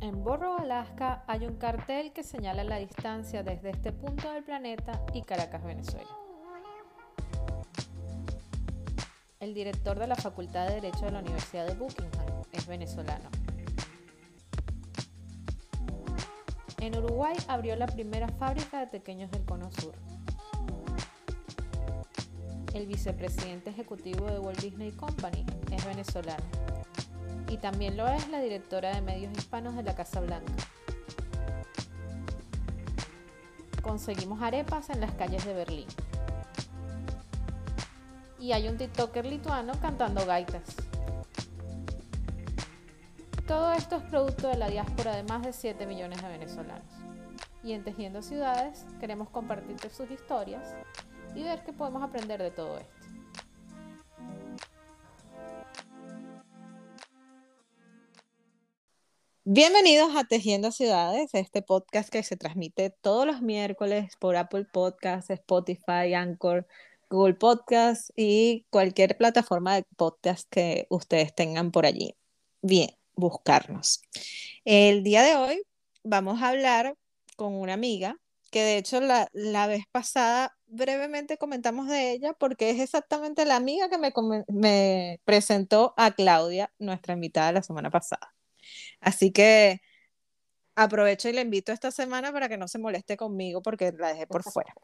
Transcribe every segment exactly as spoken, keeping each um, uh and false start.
En Burroughs, Alaska, hay un cartel que señala la distancia desde este punto del planeta y Caracas, Venezuela. El director de la Facultad de Derecho de la Universidad de Buckingham es venezolano. En Uruguay abrió la primera fábrica de tequeños del Cono Sur. El vicepresidente ejecutivo de Walt Disney Company es venezolano. Y también lo es la directora de medios hispanos de la Casa Blanca. Conseguimos arepas en las calles de Berlín. Y hay un tiktoker lituano cantando gaitas. Todo esto es producto de la diáspora de más de siete millones de venezolanos. Y en Tejiendo Ciudades queremos compartirte sus historias y ver qué podemos aprender de todo esto. Bienvenidos a Tejiendo Ciudades, este podcast que se transmite todos los miércoles por Apple Podcasts, Spotify, Anchor, Google Podcasts y cualquier plataforma de podcast que ustedes tengan por allí. Bien, buscarnos. El día de hoy vamos a hablar con una amiga que de hecho la, la vez pasada brevemente comentamos de ella porque es exactamente la amiga que me, me presentó a Claudia, nuestra invitada la semana pasada. Así que aprovecho y la invito esta semana para que no se moleste conmigo porque la dejé por fuera.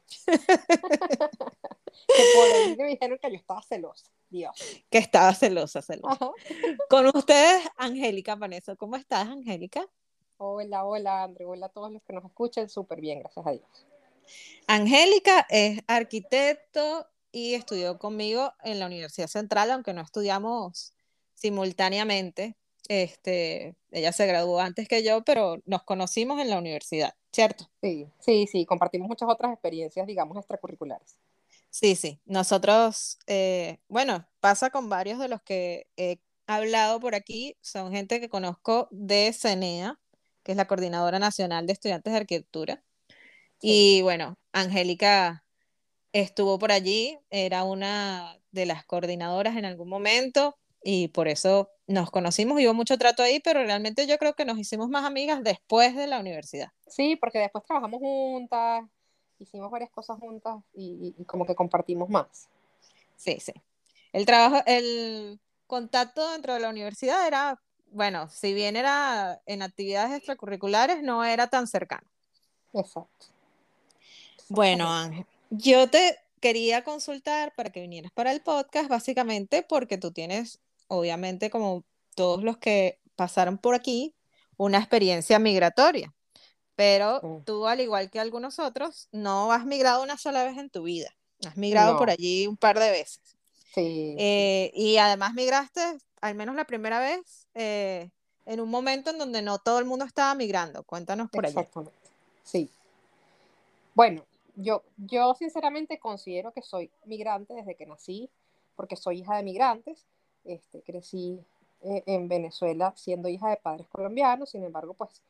Que por ahí me dijeron que yo estaba celosa. Dios. Que estaba celosa, celosa. Ajá. Con ustedes, Angélica Paneso. ¿Cómo estás, Angélica? Hola, hola, André. Hola a todos los que nos escuchen. Súper bien, gracias a Dios. Angélica es arquitecto y estudió conmigo en la Universidad Central, aunque no estudiamos simultáneamente. Este, ella se graduó antes que yo, pero nos conocimos en la universidad, ¿cierto? Sí, sí, sí. Compartimos muchas otras experiencias, digamos, extracurriculares. Sí, sí. Nosotros, eh, bueno, pasa con varios de los que he hablado por aquí, son gente que conozco de CENEA, que es la Coordinadora Nacional de Estudiantes de Arquitectura. Sí. Y bueno, Angélica estuvo por allí, era una de las coordinadoras en algún momento y por eso nos conocimos y hubo mucho trato ahí, pero realmente yo creo que nos hicimos más amigas después de la universidad. Sí, porque después trabajamos juntas, hicimos varias cosas juntas y, y, y como que compartimos más. Sí, sí. El trabajo, el contacto dentro de la universidad era, bueno, si bien era en actividades extracurriculares, no era tan cercano. Exacto. Bueno, Exactamente. Ángel, yo te quería consultar para que vinieras para el podcast, básicamente porque tú tienes, obviamente, como todos los que pasaron por aquí, una experiencia migratoria, pero Mm. tú, al igual que algunos otros, no has migrado una sola vez en tu vida, has migrado por No, allí un par de veces. sí, sí. Eh, y además migraste, al menos la primera vez, eh, en un momento en donde no todo el mundo estaba migrando. Cuéntanos por allí. Exactamente. Sí. Bueno, yo, yo sinceramente considero que soy migrante desde que nací, porque soy hija de migrantes. Este, crecí eh, en Venezuela siendo hija de padres colombianos, sin embargo, pues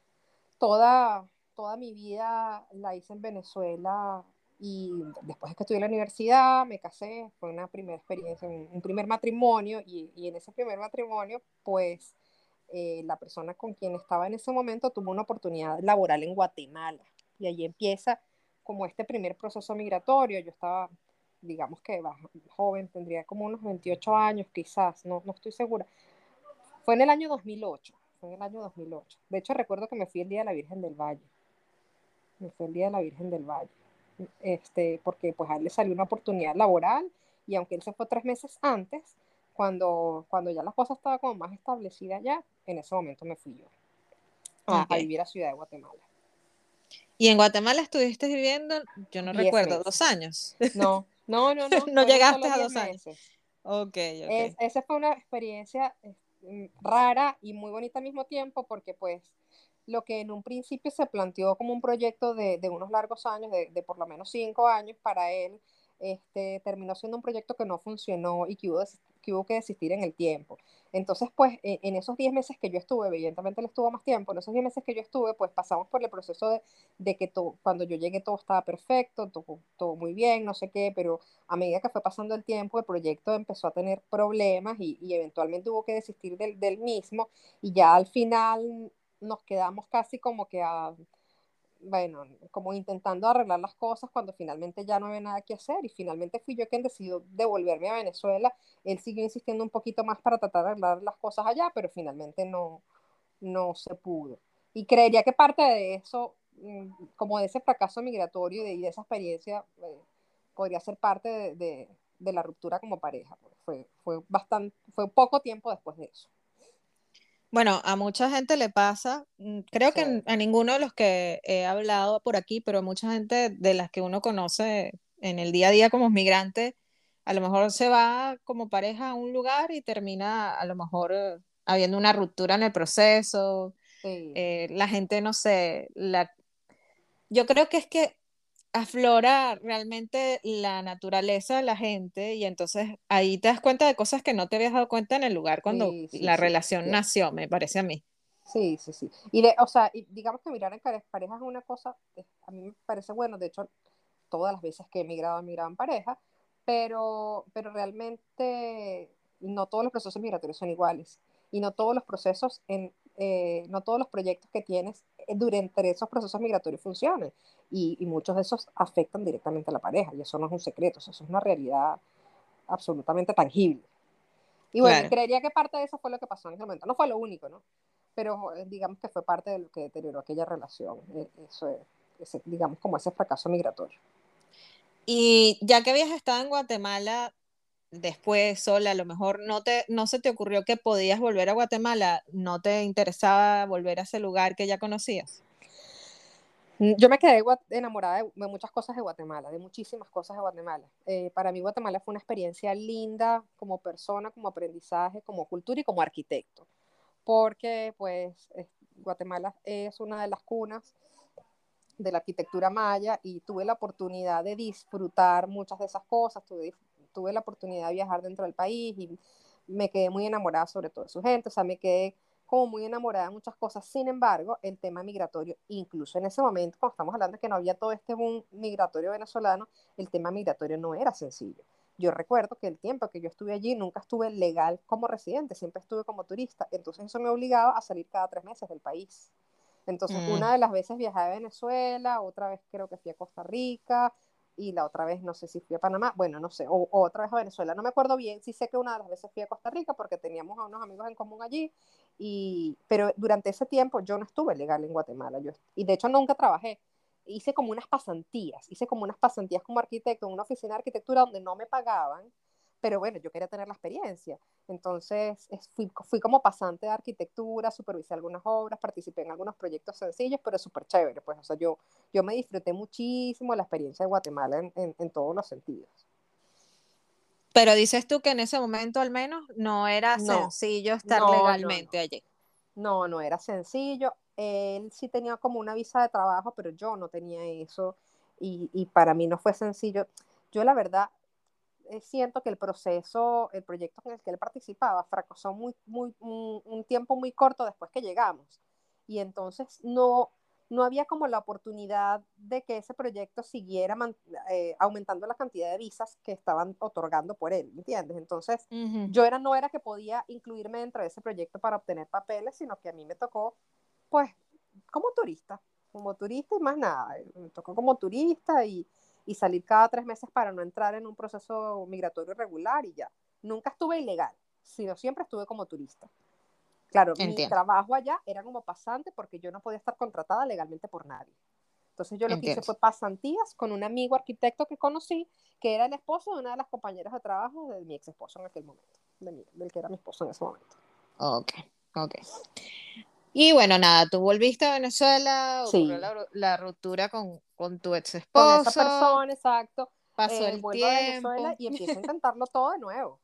toda, toda mi vida la hice en Venezuela y después de que estudié en la universidad, me casé, fue una primera experiencia, un, un primer matrimonio y, y en ese primer matrimonio, pues eh, la persona con quien estaba en ese momento tuvo una oportunidad laboral en Guatemala y allí empieza como este primer proceso migratorio. Yo estaba, digamos que joven, tendría como unos veintiocho años quizás, no, no estoy segura. Fue en el año dos mil ocho, fue en el año dos mil ocho. De hecho, recuerdo que me fui el Día de la Virgen del Valle. Me fui el Día de la Virgen del Valle. Este, porque pues a él le salió una oportunidad laboral y aunque él se fue tres meses antes, cuando, cuando ya la cosa estaba como más establecida ya, en ese momento me fui yo a, a Okay. vivir a Ciudad de Guatemala. ¿Y en Guatemala estuviste viviendo? Yo no Diez recuerdo, dos meses. años. No, no, no, no, No fueron llegaste solo a diez dos años. meses. Ok, Es, ok. esa fue una experiencia eh, rara y muy bonita al mismo tiempo porque pues lo que en un principio se planteó como un proyecto de, de unos largos años, de, de, por lo menos cinco años para él, este, terminó siendo un proyecto que no funcionó y que hubo, que hubo que desistir en el tiempo. Entonces, pues, en, en esos diez meses que yo estuve, evidentemente él estuvo más tiempo, en esos diez meses que yo estuve, pues pasamos por el proceso de, de que todo, cuando yo llegué todo estaba perfecto, todo, todo muy bien, no sé qué, pero a medida que fue pasando el tiempo, el proyecto empezó a tener problemas y, y eventualmente hubo que desistir del, del mismo y ya al final nos quedamos casi como que a, bueno, como intentando arreglar las cosas cuando finalmente ya no había nada que hacer y finalmente fui yo quien decidió devolverme a Venezuela. Él siguió insistiendo un poquito más para tratar de arreglar las cosas allá, pero finalmente no, no se pudo. Y creería que parte de eso, mm, como de ese fracaso migratorio y de, y de esa experiencia, eh, podría ser parte de, de, de la ruptura como pareja. Fue, fue, bastante, fue poco tiempo después de eso. Bueno, a mucha gente le pasa, mm, creo que Sí, n- a ninguno de los que he hablado por aquí, pero a mucha gente de las que uno conoce en el día a día como migrante, a lo mejor se va como pareja a un lugar y termina a lo mejor eh, habiendo una ruptura en el proceso. sí, Eh, la gente, no sé, la... yo creo que es que aflora realmente la naturaleza de la gente y entonces ahí te das cuenta de cosas que no te habías dado cuenta en el lugar cuando sí, sí, la sí, relación cierto. nació, me parece a mí. Sí, sí, sí. Y de, o sea, y digamos que mirar en care- pareja es una cosa, eh, a mí me parece bueno, de hecho, todas las veces que he migrado, he migrado en pareja, pero, pero realmente no todos los procesos migratorios son iguales. Y no todos los procesos, en, eh, no todos los proyectos que tienes eh, durante esos procesos migratorios funcionan. Y, y muchos de esos afectan directamente a la pareja, y eso no es un secreto, o sea, eso es una realidad absolutamente tangible. Y bueno, y Claro. creería que parte de eso fue lo que pasó en ese momento. No fue lo único, ¿no? Pero eh, digamos que fue parte de lo que deterioró aquella relación. eh, Eso es, ese, digamos, como ese fracaso migratorio. Y ya que habías estado en Guatemala después sola, a lo mejor no te, no se te ocurrió que podías volver a Guatemala, no te interesaba volver a ese lugar que ya conocías. Mm, Yo me quedé gua- enamorada de, de muchas cosas de Guatemala, de muchísimas cosas de Guatemala. Eh, para mí Guatemala fue una experiencia linda como persona, como aprendizaje, como cultura y como arquitecto. Porque pues es- Guatemala es una de las cunas de la arquitectura maya y tuve la oportunidad de disfrutar muchas de esas cosas, tuve, tuve la oportunidad de viajar dentro del país y me quedé muy enamorada sobre todo de su gente, o sea, me quedé como muy enamorada de muchas cosas. Sin embargo, el tema migratorio, incluso en ese momento, cuando estamos hablando de que no había todo este boom migratorio venezolano, el tema migratorio no era sencillo. Yo recuerdo que el tiempo que yo estuve allí nunca estuve legal como residente, siempre estuve como turista, entonces eso me obligaba a salir cada tres meses del país. Entonces, Mm. una de las veces viajé a Venezuela, otra vez creo que fui a Costa Rica y la otra vez no sé si fui a Panamá, bueno, no sé, o, o otra vez a Venezuela, no me acuerdo bien, sí sé que una de las veces fui a Costa Rica porque teníamos a unos amigos en común allí, y, pero durante ese tiempo yo no estuve legal en Guatemala, yo, y de hecho nunca trabajé, hice como unas pasantías, hice como unas pasantías como arquitecto en una oficina de arquitectura donde no me pagaban, pero bueno, yo quería tener la experiencia. Entonces es, fui, fui, como pasante de arquitectura, supervisé algunas obras, participé en algunos proyectos sencillos, pero súper chévere. Pues, o sea, yo, yo me disfruté muchísimo la experiencia de Guatemala en, en, en todos los sentidos. Pero dices tú que en ese momento al menos no era No, sencillo estar no, no, no. legalmente allí. No, no era sencillo. Él sí tenía como una visa de trabajo, pero yo no tenía eso. Y, y para mí no fue sencillo. Yo la verdad eh, siento que el proceso, el proyecto en el que él participaba, fracasó muy, muy, un, un tiempo muy corto después que llegamos. Y entonces no, no había como la oportunidad de que ese proyecto siguiera man, eh, aumentando la cantidad de visas que estaban otorgando por él, ¿entiendes? Entonces Ujú. yo era, no era que podía incluirme dentro de ese proyecto para obtener papeles, sino que a mí me tocó, pues, como turista, como turista y más nada. Me tocó como turista y, y salir cada tres meses para no entrar en un proceso migratorio regular y ya. Nunca estuve ilegal, sino siempre estuve como turista. Claro, mi Entiendo, trabajo allá era como pasante porque yo no podía estar contratada legalmente por nadie. Entonces yo lo que hice entiendo. fue pasantías con un amigo arquitecto que conocí, que era el esposo de una de las compañeras de trabajo de mi ex esposo en aquel momento, de mi, del que era mi esposo en ese momento. Ok, ok. Y bueno, nada, tú volviste a Venezuela, ocurrió Sí, la, la ruptura con, con tu ex con esa esposo, persona, exacto, pasó eh, el vuelvo a Venezuela tiempo. y empiezo a intentarlo todo de nuevo.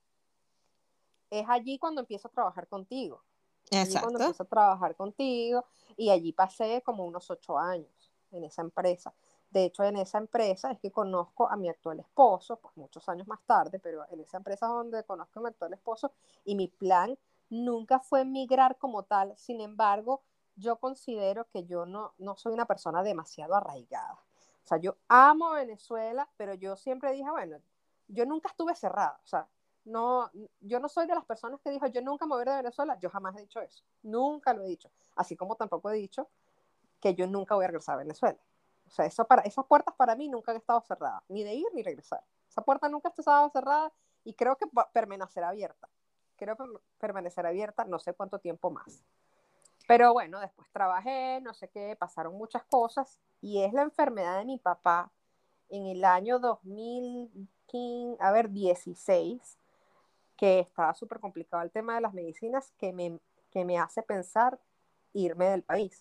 Es allí cuando empiezo a trabajar contigo. Es allí cuando Exacto. empiezo a trabajar contigo y allí pasé como unos ocho años en esa empresa. De hecho, en esa empresa es que conozco a mi actual esposo, pues muchos años más tarde, pero en esa empresa es donde conozco a mi actual esposo y mi plan nunca fue migrar como tal. Sin embargo, yo considero que yo no, no soy una persona demasiado arraigada. O sea, yo amo Venezuela, pero yo siempre dije, bueno, yo nunca estuve cerrada. O sea, no, yo no soy de las personas que dijo, yo nunca me voy a ir de Venezuela, yo jamás he dicho eso, nunca lo he dicho, así como tampoco he dicho que yo nunca voy a regresar a Venezuela. O sea, eso para, esas puertas para mí nunca han estado cerradas, ni de ir ni regresar. Esa puerta nunca ha estado cerrada y creo que permanecerá abierta. Creo que permanecerá abierta no sé cuánto tiempo más. Pero bueno, después trabajé, no sé qué, pasaron muchas cosas y es la enfermedad de mi papá en el año dos mil quince, a ver, dieciséis, que estaba súper complicado el tema de las medicinas, que me, que me hace pensar irme del país.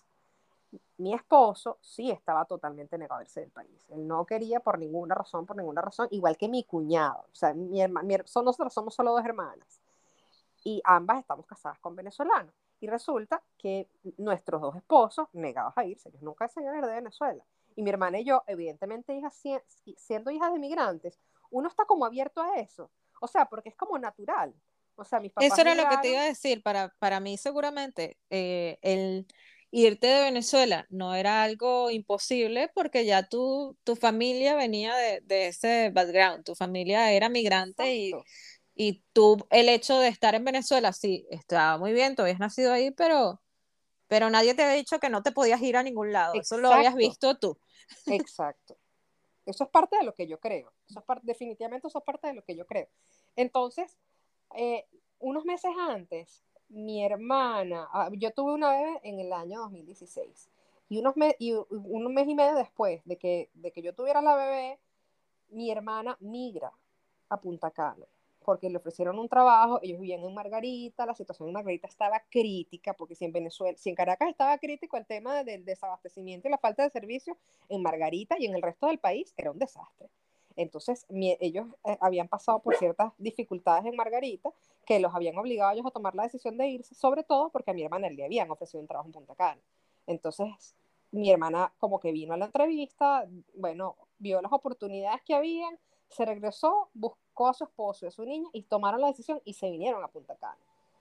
Mi esposo sí estaba totalmente negado a irse del país. Él no quería por ninguna razón, por ninguna razón, igual que mi cuñado. O sea, mi herma, mi, son, nosotros somos solo dos hermanas y ambas estamos casadas con venezolanos. Y resulta que nuestros dos esposos negados a irse, ellos nunca se iban a ir de Venezuela. Y mi hermana y yo, evidentemente, hijas, siendo hijas de migrantes, uno está como abierto a eso. O sea, porque es como natural. O sea, mis papás Eso era lo que te migraron. iba a decir. Para, para mí seguramente eh, el irte de Venezuela no era algo imposible porque ya tu, tu familia venía de, de ese background, tu familia era migrante y, Exacto. y tú, el hecho de estar en Venezuela, sí, estaba muy bien, tú habías nacido ahí, pero, pero nadie te había dicho que no te podías ir a ningún lado, eso lo habías Exacto. visto tú. Exacto. Eso es parte de lo que yo creo. Eso es parte, definitivamente eso es parte de lo que yo creo. Entonces, eh, unos meses antes, mi hermana, ah, yo tuve una bebé en el año dos mil dieciséis. Y, unos me, y un mes y medio después de que, de que yo tuviera la bebé, mi hermana migra a Punta Cana porque le ofrecieron un trabajo, ellos vivían en Margarita, la situación en Margarita estaba crítica, porque si en Venezuela, si en Caracas estaba crítico el tema del desabastecimiento y la falta de servicios, en Margarita y en el resto del país era un desastre. Entonces, mi, ellos eh, habían pasado por ciertas dificultades en Margarita que los habían obligado a ellos a tomar la decisión de irse, sobre todo porque a mi hermana le habían ofrecido un trabajo en Punta Cana. Entonces, mi hermana como que vino a la entrevista, bueno, vio las oportunidades que habían, se regresó, buscó a su esposo y a su niña y tomaron la decisión y se vinieron a Punta Cana.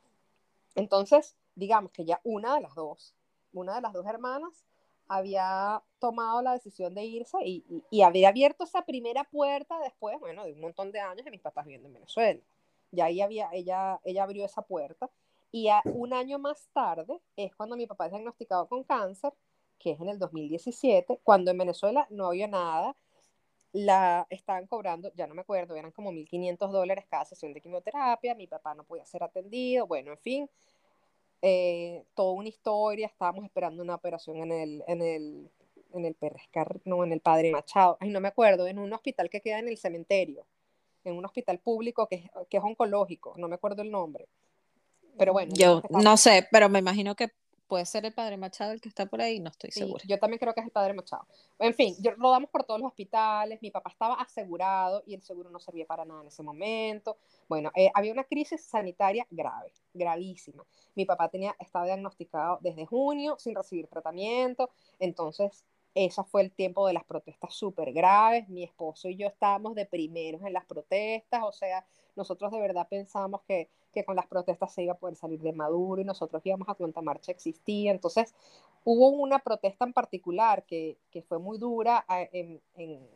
Entonces, digamos que ya una de las dos, una de las dos hermanas había tomado la decisión de irse y, y, y había abierto esa primera puerta después, bueno, de un montón de años de mis papás viviendo en Venezuela. Ya ahí había, ella, ella abrió esa puerta y a, un año más tarde es cuando mi papá es diagnosticado con cáncer, que es en el dos mil diecisiete, cuando en Venezuela no había nada, la estaban cobrando, ya no me acuerdo, eran como mil quinientos dólares cada sesión de quimioterapia, mi papá no podía ser atendido, bueno, en fin, eh, toda una historia, estábamos esperando una operación en el, en el, en el Perrescar, no, en el Padre Machado, ay, no me acuerdo, en un hospital que queda en el cementerio, en un hospital público que es, que es oncológico, no me acuerdo el nombre, pero bueno, el hecho es Yo que estábamos. no sé, pero me imagino que puede ser el padre Machado el que está por ahí, no estoy Sí, segura. yo también creo que es el Padre Machado. En fin, yo, rodamos por todos los hospitales, mi papá estaba asegurado y el seguro no servía para nada en ese momento. Bueno, eh, había una crisis sanitaria grave, gravísima. Mi papá tenía, estaba diagnosticado desde junio sin recibir tratamiento, entonces ese fue el tiempo de las protestas súper graves. Mi esposo y yo estábamos de primeros en las protestas, o sea, nosotros de verdad pensamos que, que con las protestas se iba a poder salir de Maduro y nosotros íbamos a cuánta marcha existía. Entonces, hubo una protesta en particular que, que fue muy dura en, en,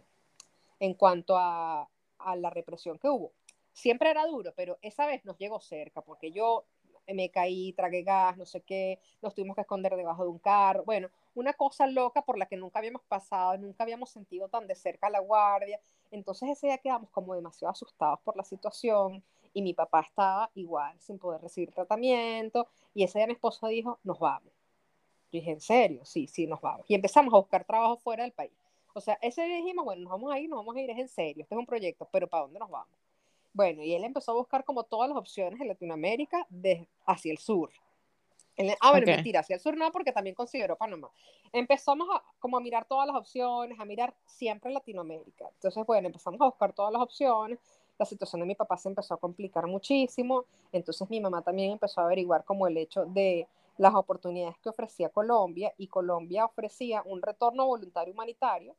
en cuanto a, a, la represión que hubo. Siempre era duro, pero esa vez nos llegó cerca, porque yo me caí, tragué gas, no sé qué, nos tuvimos que esconder debajo de un carro. Bueno, una cosa loca por la que nunca habíamos pasado, nunca habíamos sentido tan de cerca la guardia. Entonces ese día quedamos como demasiado asustados por la situación y mi papá estaba igual, sin poder recibir tratamiento. Y ese día mi esposo dijo, nos vamos. Yo dije, ¿en serio? Sí, sí, nos vamos. Y empezamos a buscar trabajo fuera del país. O sea, ese día dijimos, bueno, nos vamos a ir, nos vamos a ir, es en serio, este es un proyecto, pero ¿para dónde nos vamos? Bueno, y él empezó a buscar como todas las opciones en Latinoamérica de, hacia el sur. Él, ah, bueno, Okay. mentira, hacia el sur no, porque también consideró Panamá. Empezamos a, como a mirar todas las opciones, a mirar siempre Latinoamérica. Entonces, bueno, empezamos a buscar todas las opciones. La situación de mi papá se empezó a complicar muchísimo. Entonces, mi mamá también empezó a averiguar como el hecho de las oportunidades que ofrecía Colombia, y Colombia ofrecía un retorno voluntario humanitario,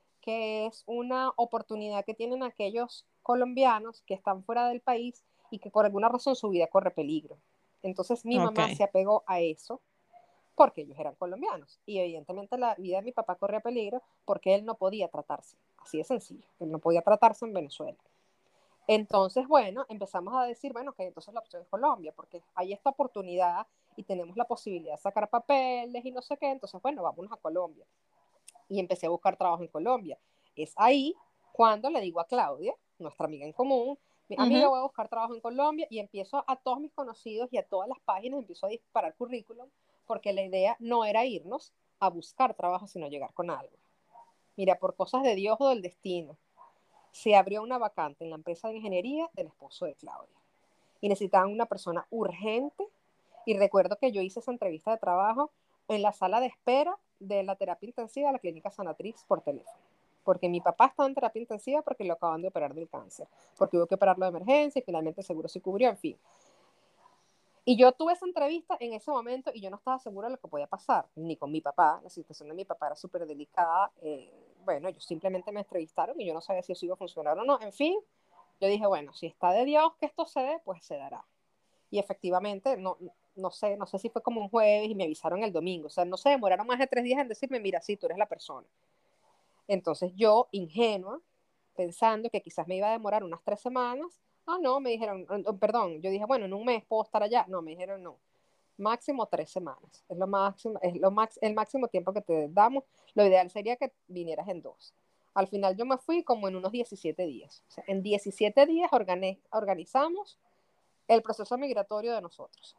que es una oportunidad que tienen aquellos colombianos que están fuera del país y que por alguna razón su vida corre peligro. Entonces mi mamá Okay. se apegó a eso porque ellos eran colombianos y evidentemente la vida de mi papá corría peligro porque él no podía tratarse, así de sencillo, él no podía tratarse en Venezuela. Entonces, bueno, empezamos a decir, bueno, que entonces la opción es Colombia, porque hay esta oportunidad y tenemos la posibilidad de sacar papeles y no sé qué, entonces, bueno, vámonos a Colombia. Y empecé a buscar trabajo en Colombia. Es ahí cuando le digo a Claudia, nuestra amiga en común, mi amiga, Ujú. voy a buscar trabajo en Colombia, y empiezo a todos mis conocidos y a todas las páginas, empiezo a disparar currículum, porque la idea no era irnos a buscar trabajo, sino llegar con algo. Mira, por cosas de Dios o del destino, se abrió una vacante en la empresa de ingeniería del esposo de Claudia. Y necesitaban una persona urgente. Y recuerdo que yo hice esa entrevista de trabajo en la sala de espera de la terapia intensiva de la clínica Sanatrix por teléfono. Porque mi papá estaba en terapia intensiva porque lo acaban de operar del cáncer. Porque hubo que operarlo de emergencia y finalmente el seguro se cubrió, en fin. Y yo tuve esa entrevista en ese momento y yo no estaba segura de lo que podía pasar, ni con mi papá. La situación de mi papá era súper delicada. Eh, bueno, ellos simplemente me entrevistaron y yo no sabía si eso iba a funcionar o no. En fin, yo dije, bueno, si está de Dios que esto se dé, pues se dará. Y efectivamente, no, no sé, no sé si fue como un jueves y me avisaron el domingo. O sea, no se demoraron más de tres días en decirme, mira, sí, tú eres la persona. Entonces yo, ingenua, pensando que quizás me iba a demorar unas tres semanas, ah, no, me dijeron, perdón, yo dije, bueno, en un mes puedo estar allá. No, me dijeron, no, máximo tres semanas. Es, lo máximo, es lo max, el máximo tiempo que te damos. Lo ideal sería que vinieras en dos. Al final yo me fui como en unos diecisiete días. O sea, en diecisiete días organiz, organizamos el proceso migratorio de nosotros.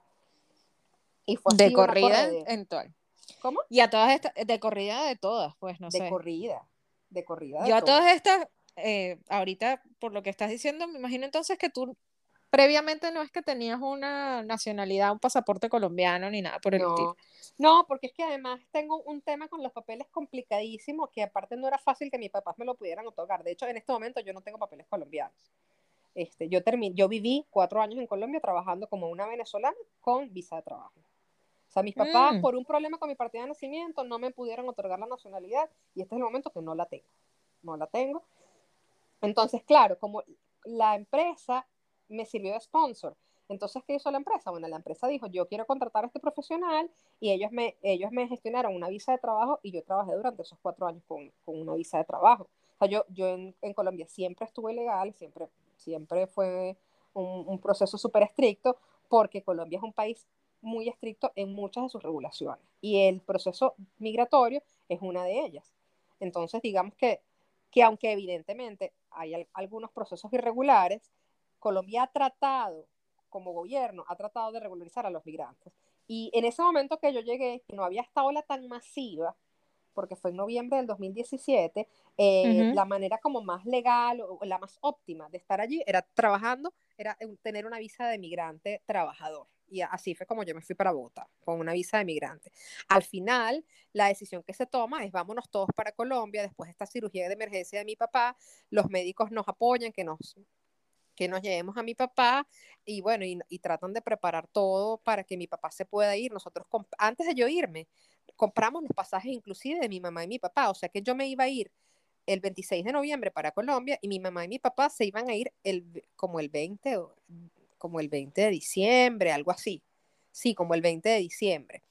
Y fue De así una corrida corredera. en todo. ¿Cómo? Y a todas estas, de corrida de todas, pues no De sé. corrida. De corrida de Yo a todo. todas estas, eh, ahorita, por lo que estás diciendo, me imagino entonces que tú previamente no es que tenías una nacionalidad, un pasaporte colombiano ni nada por el estilo. No, no, porque es que además tengo un tema con los papeles complicadísimo, que aparte no era fácil que mis papás me lo pudieran otorgar. De hecho, en este momento yo no tengo papeles colombianos. Este, yo, terminé, yo viví cuatro años en Colombia trabajando como una venezolana con visa de trabajo. O sea, mis papás, Mm, por un problema con mi partida de nacimiento, no me pudieron otorgar la nacionalidad, y este es el momento que no la tengo. No la tengo. Entonces, claro, como la empresa me sirvió de sponsor, entonces, ¿qué hizo la empresa? Bueno, la empresa dijo, yo quiero contratar a este profesional, y ellos me, ellos me gestionaron una visa de trabajo, y yo trabajé durante esos cuatro años con, con una visa de trabajo. O sea, yo, yo en, en Colombia siempre estuve legal, siempre, siempre fue un, un proceso súper estricto, porque Colombia es un país muy estricto en muchas de sus regulaciones, y el proceso migratorio es una de ellas. Entonces, digamos que, que aunque evidentemente hay al, algunos procesos irregulares, Colombia ha tratado, como gobierno, ha tratado de regularizar a los migrantes. Y en ese momento que yo llegué, que no había esta ola tan masiva, porque fue en noviembre del dos mil diecisiete, eh, ujú. la manera como más legal o la más óptima de estar allí era trabajando, era tener una visa de migrante trabajador. Y así fue como yo me fui para Bogotá, con una visa de migrante. Al final, la decisión que se toma es vámonos todos para Colombia, después de esta cirugía de emergencia de mi papá, los médicos nos apoyan, que nos que nos llevemos a mi papá, y bueno, y, y tratan de preparar todo para que mi papá se pueda ir. Nosotros, antes de yo irme, compramos los pasajes inclusive de mi mamá y mi papá, o sea que yo me iba a ir el veintiséis de noviembre para Colombia, y mi mamá y mi papá se iban a ir el, como el veinte, como el veinte de diciembre, algo así. Sí, como el veinte de diciembre.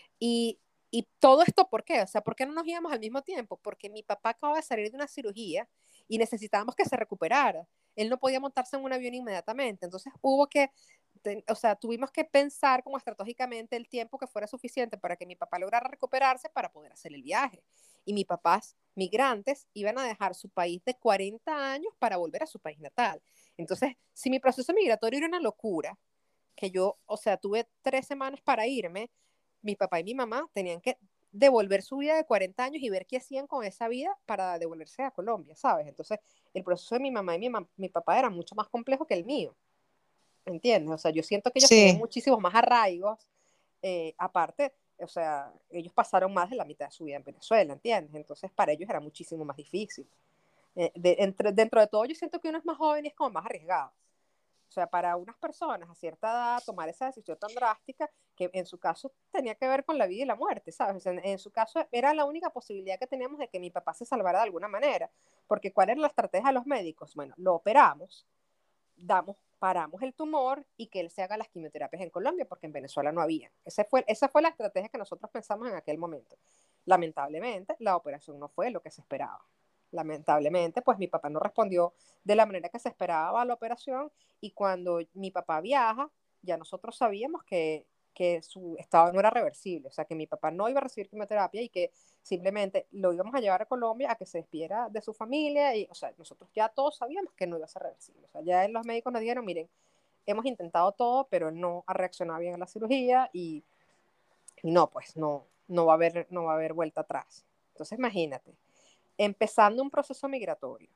Y, y todo esto, ¿por qué? O sea, ¿por qué no nos íbamos al mismo tiempo? Porque mi papá acaba de salir de una cirugía y necesitábamos que se recuperara. Él no podía montarse en un avión inmediatamente. Entonces hubo que, o sea, tuvimos que pensar como estratégicamente el tiempo que fuera suficiente para que mi papá lograra recuperarse para poder hacer el viaje. Y mis papás migrantes iban a dejar su país de cuarenta años para volver a su país natal. Entonces, si mi proceso migratorio era una locura, que yo, o sea, tuve tres semanas para irme, mi papá y mi mamá tenían que devolver su vida de cuarenta años y ver qué hacían con esa vida para devolverse a Colombia, ¿sabes? Entonces, el proceso de mi mamá y mi, mam mi papá era mucho más complejo que el mío, ¿entiendes? O sea, yo siento que ellos tenían Sí, muchísimos más arraigos, eh, aparte, o sea, ellos pasaron más de la mitad de su vida en Venezuela, ¿entiendes? Entonces, para ellos era muchísimo más difícil. Eh, de, entre, dentro de todo, yo siento que uno es más joven y es como más arriesgado. O sea, para unas personas a cierta edad tomar esa decisión tan drástica, que en su caso tenía que ver con la vida y la muerte, ¿sabes? En, en su caso era la única posibilidad que teníamos de que mi papá se salvara de alguna manera, porque ¿cuál era la estrategia de los médicos? Bueno, lo operamos, damos, paramos el tumor y que él se haga las quimioterapias en Colombia, porque en Venezuela no había. Ese fue, esa fue la estrategia que nosotros pensamos en aquel momento. Lamentablemente, la operación no fue lo que se esperaba. Lamentablemente, pues mi papá no respondió de la manera que se esperaba a la operación, y cuando mi papá viaja, ya nosotros sabíamos que, que su estado no era reversible, o sea, que mi papá no iba a recibir quimioterapia y que simplemente lo íbamos a llevar a Colombia a que se despidiera de su familia, y, o sea, nosotros ya todos sabíamos que no iba a ser reversible, o sea, ya los médicos nos dijeron, miren, hemos intentado todo, pero él no ha reaccionado bien a la cirugía, y, y no, pues no, no va a haber, no va a haber vuelta atrás. Entonces, imagínate, empezando un proceso migratorio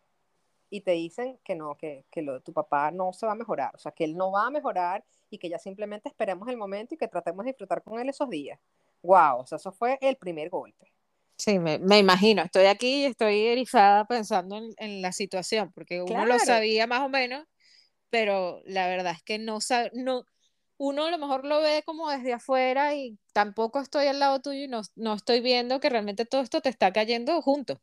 y te dicen que no, que, que lo de tu papá no se va a mejorar, o sea, que él no va a mejorar y que ya simplemente esperemos el momento y que tratemos de disfrutar con él esos días. Wow, o sea, eso fue el primer golpe. Sí, me, me imagino, estoy aquí y estoy erizada pensando en, en la situación, porque uno lo Claro, sabía más o menos, pero la verdad es que no sabe, no, uno a lo mejor lo ve como desde afuera y tampoco estoy al lado tuyo y no, no estoy viendo que realmente todo esto te está cayendo junto.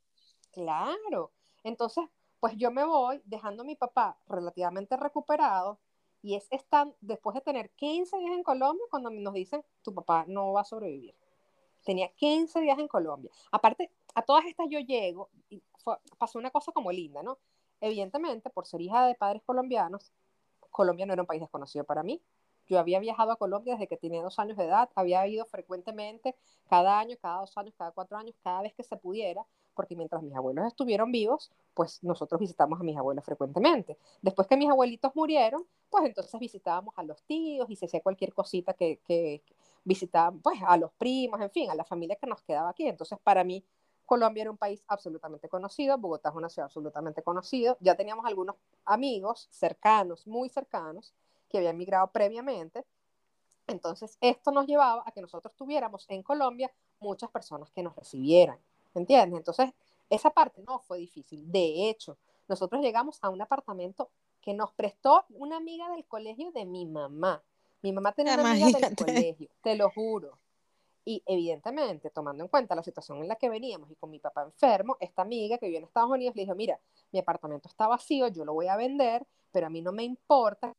claro. Entonces, pues yo me voy dejando a mi papá relativamente recuperado, y es están, después de tener quince días en Colombia cuando nos dicen, tu papá no va a sobrevivir. Tenía quince días en Colombia. Aparte, a todas estas yo llego y fue, pasó una cosa como linda, ¿no? Evidentemente, por ser hija de padres colombianos, Colombia no era un país desconocido para mí. Yo había viajado a Colombia desde que tenía dos años de edad, había ido frecuentemente, cada año, cada dos años, cada cuatro años, cada vez que se pudiera, porque mientras mis abuelos estuvieron vivos, pues nosotros visitamos a mis abuelos frecuentemente. Después que mis abuelitos murieron, pues entonces visitábamos a los tíos y se hacía cualquier cosita que, que, que visitábamos, pues a los primos, en fin, a la familia que nos quedaba aquí. Entonces, para mí, Colombia era un país absolutamente conocido, Bogotá es una ciudad absolutamente conocida, ya teníamos algunos amigos cercanos, muy cercanos, que habían migrado previamente. Entonces, esto nos llevaba a que nosotros tuviéramos en Colombia muchas personas que nos recibieran, ¿entiendes? Entonces, esa parte no fue difícil. De hecho, nosotros llegamos a un apartamento que nos prestó una amiga del colegio de mi mamá. Mi mamá tenía una amiga del Imagínate. colegio, te lo juro. Y evidentemente, tomando en cuenta la situación en la que veníamos y con mi papá enfermo, esta amiga que vive en Estados Unidos le dijo, mira, mi apartamento está vacío, yo lo voy a vender, pero a mí no me importa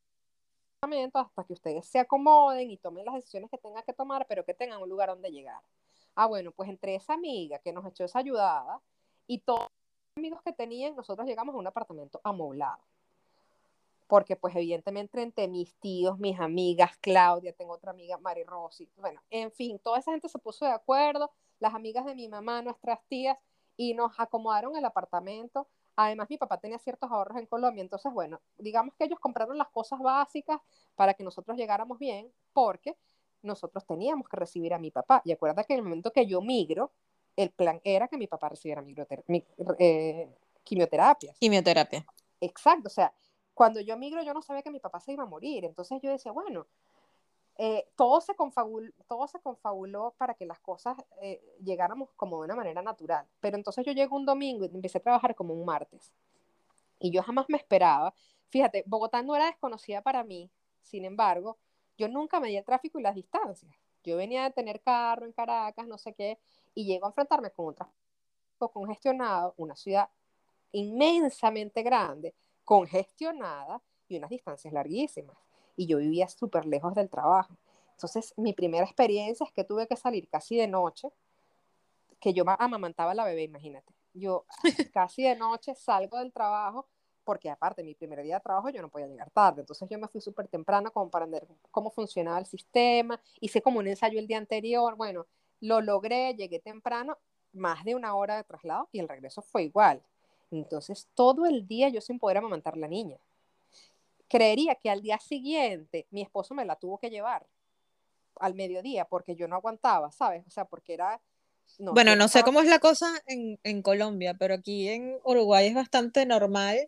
hasta que ustedes se acomoden y tomen las decisiones que tengan que tomar, pero que tengan un lugar donde llegar. Ah, bueno, pues entre esa amiga que nos echó esa ayudada y todos los amigos que tenían, nosotros llegamos a un apartamento amoblado. Porque pues evidentemente entre mis tíos, mis amigas, Claudia, tengo otra amiga, Mari Rossi, bueno, en fin, toda esa gente se puso de acuerdo, las amigas de mi mamá, nuestras tías, y nos acomodaron el apartamento. Además, mi papá tenía ciertos ahorros en Colombia, entonces, bueno, digamos que ellos compraron las cosas básicas para que nosotros llegáramos bien, porque nosotros teníamos que recibir a mi papá. Y acuérdate que en el momento que yo migro, el plan era que mi papá recibiera migroter- mi, eh, quimioterapias. Quimioterapia. Exacto, o sea, cuando yo migro yo no sabía que mi papá se iba a morir, entonces yo decía, bueno, eh, todo, se confabuló, todo se confabuló para que las cosas eh, llegáramos como de una manera natural, pero entonces yo llego un domingo y empecé a trabajar como un martes, y yo jamás me esperaba, fíjate, Bogotá no era desconocida para mí, sin embargo, yo nunca medí el tráfico y las distancias, yo venía de tener carro en Caracas, no sé qué, y llego a enfrentarme con un tráfico congestionado, una ciudad inmensamente grande, congestionada y unas distancias larguísimas. Y yo vivía súper lejos del trabajo. Entonces, mi primera experiencia es que tuve que salir casi de noche, que yo amamantaba a la bebé, imagínate. Yo casi de noche salgo del trabajo, porque aparte, mi primer día de trabajo yo no podía llegar tarde. Entonces yo me fui súper temprano como para entender cómo funcionaba el sistema. Hice como un ensayo el día anterior. Bueno, lo logré, llegué temprano, más de una hora de traslado y el regreso fue igual. Entonces todo el día yo sin poder amamantar la niña. Creería que al día siguiente mi esposo me la tuvo que llevar al mediodía porque yo no aguantaba, ¿sabes? O sea, porque era, no, Bueno, yo no no sé estaba. cómo es la cosa en, en Colombia, pero aquí en Uruguay es bastante normal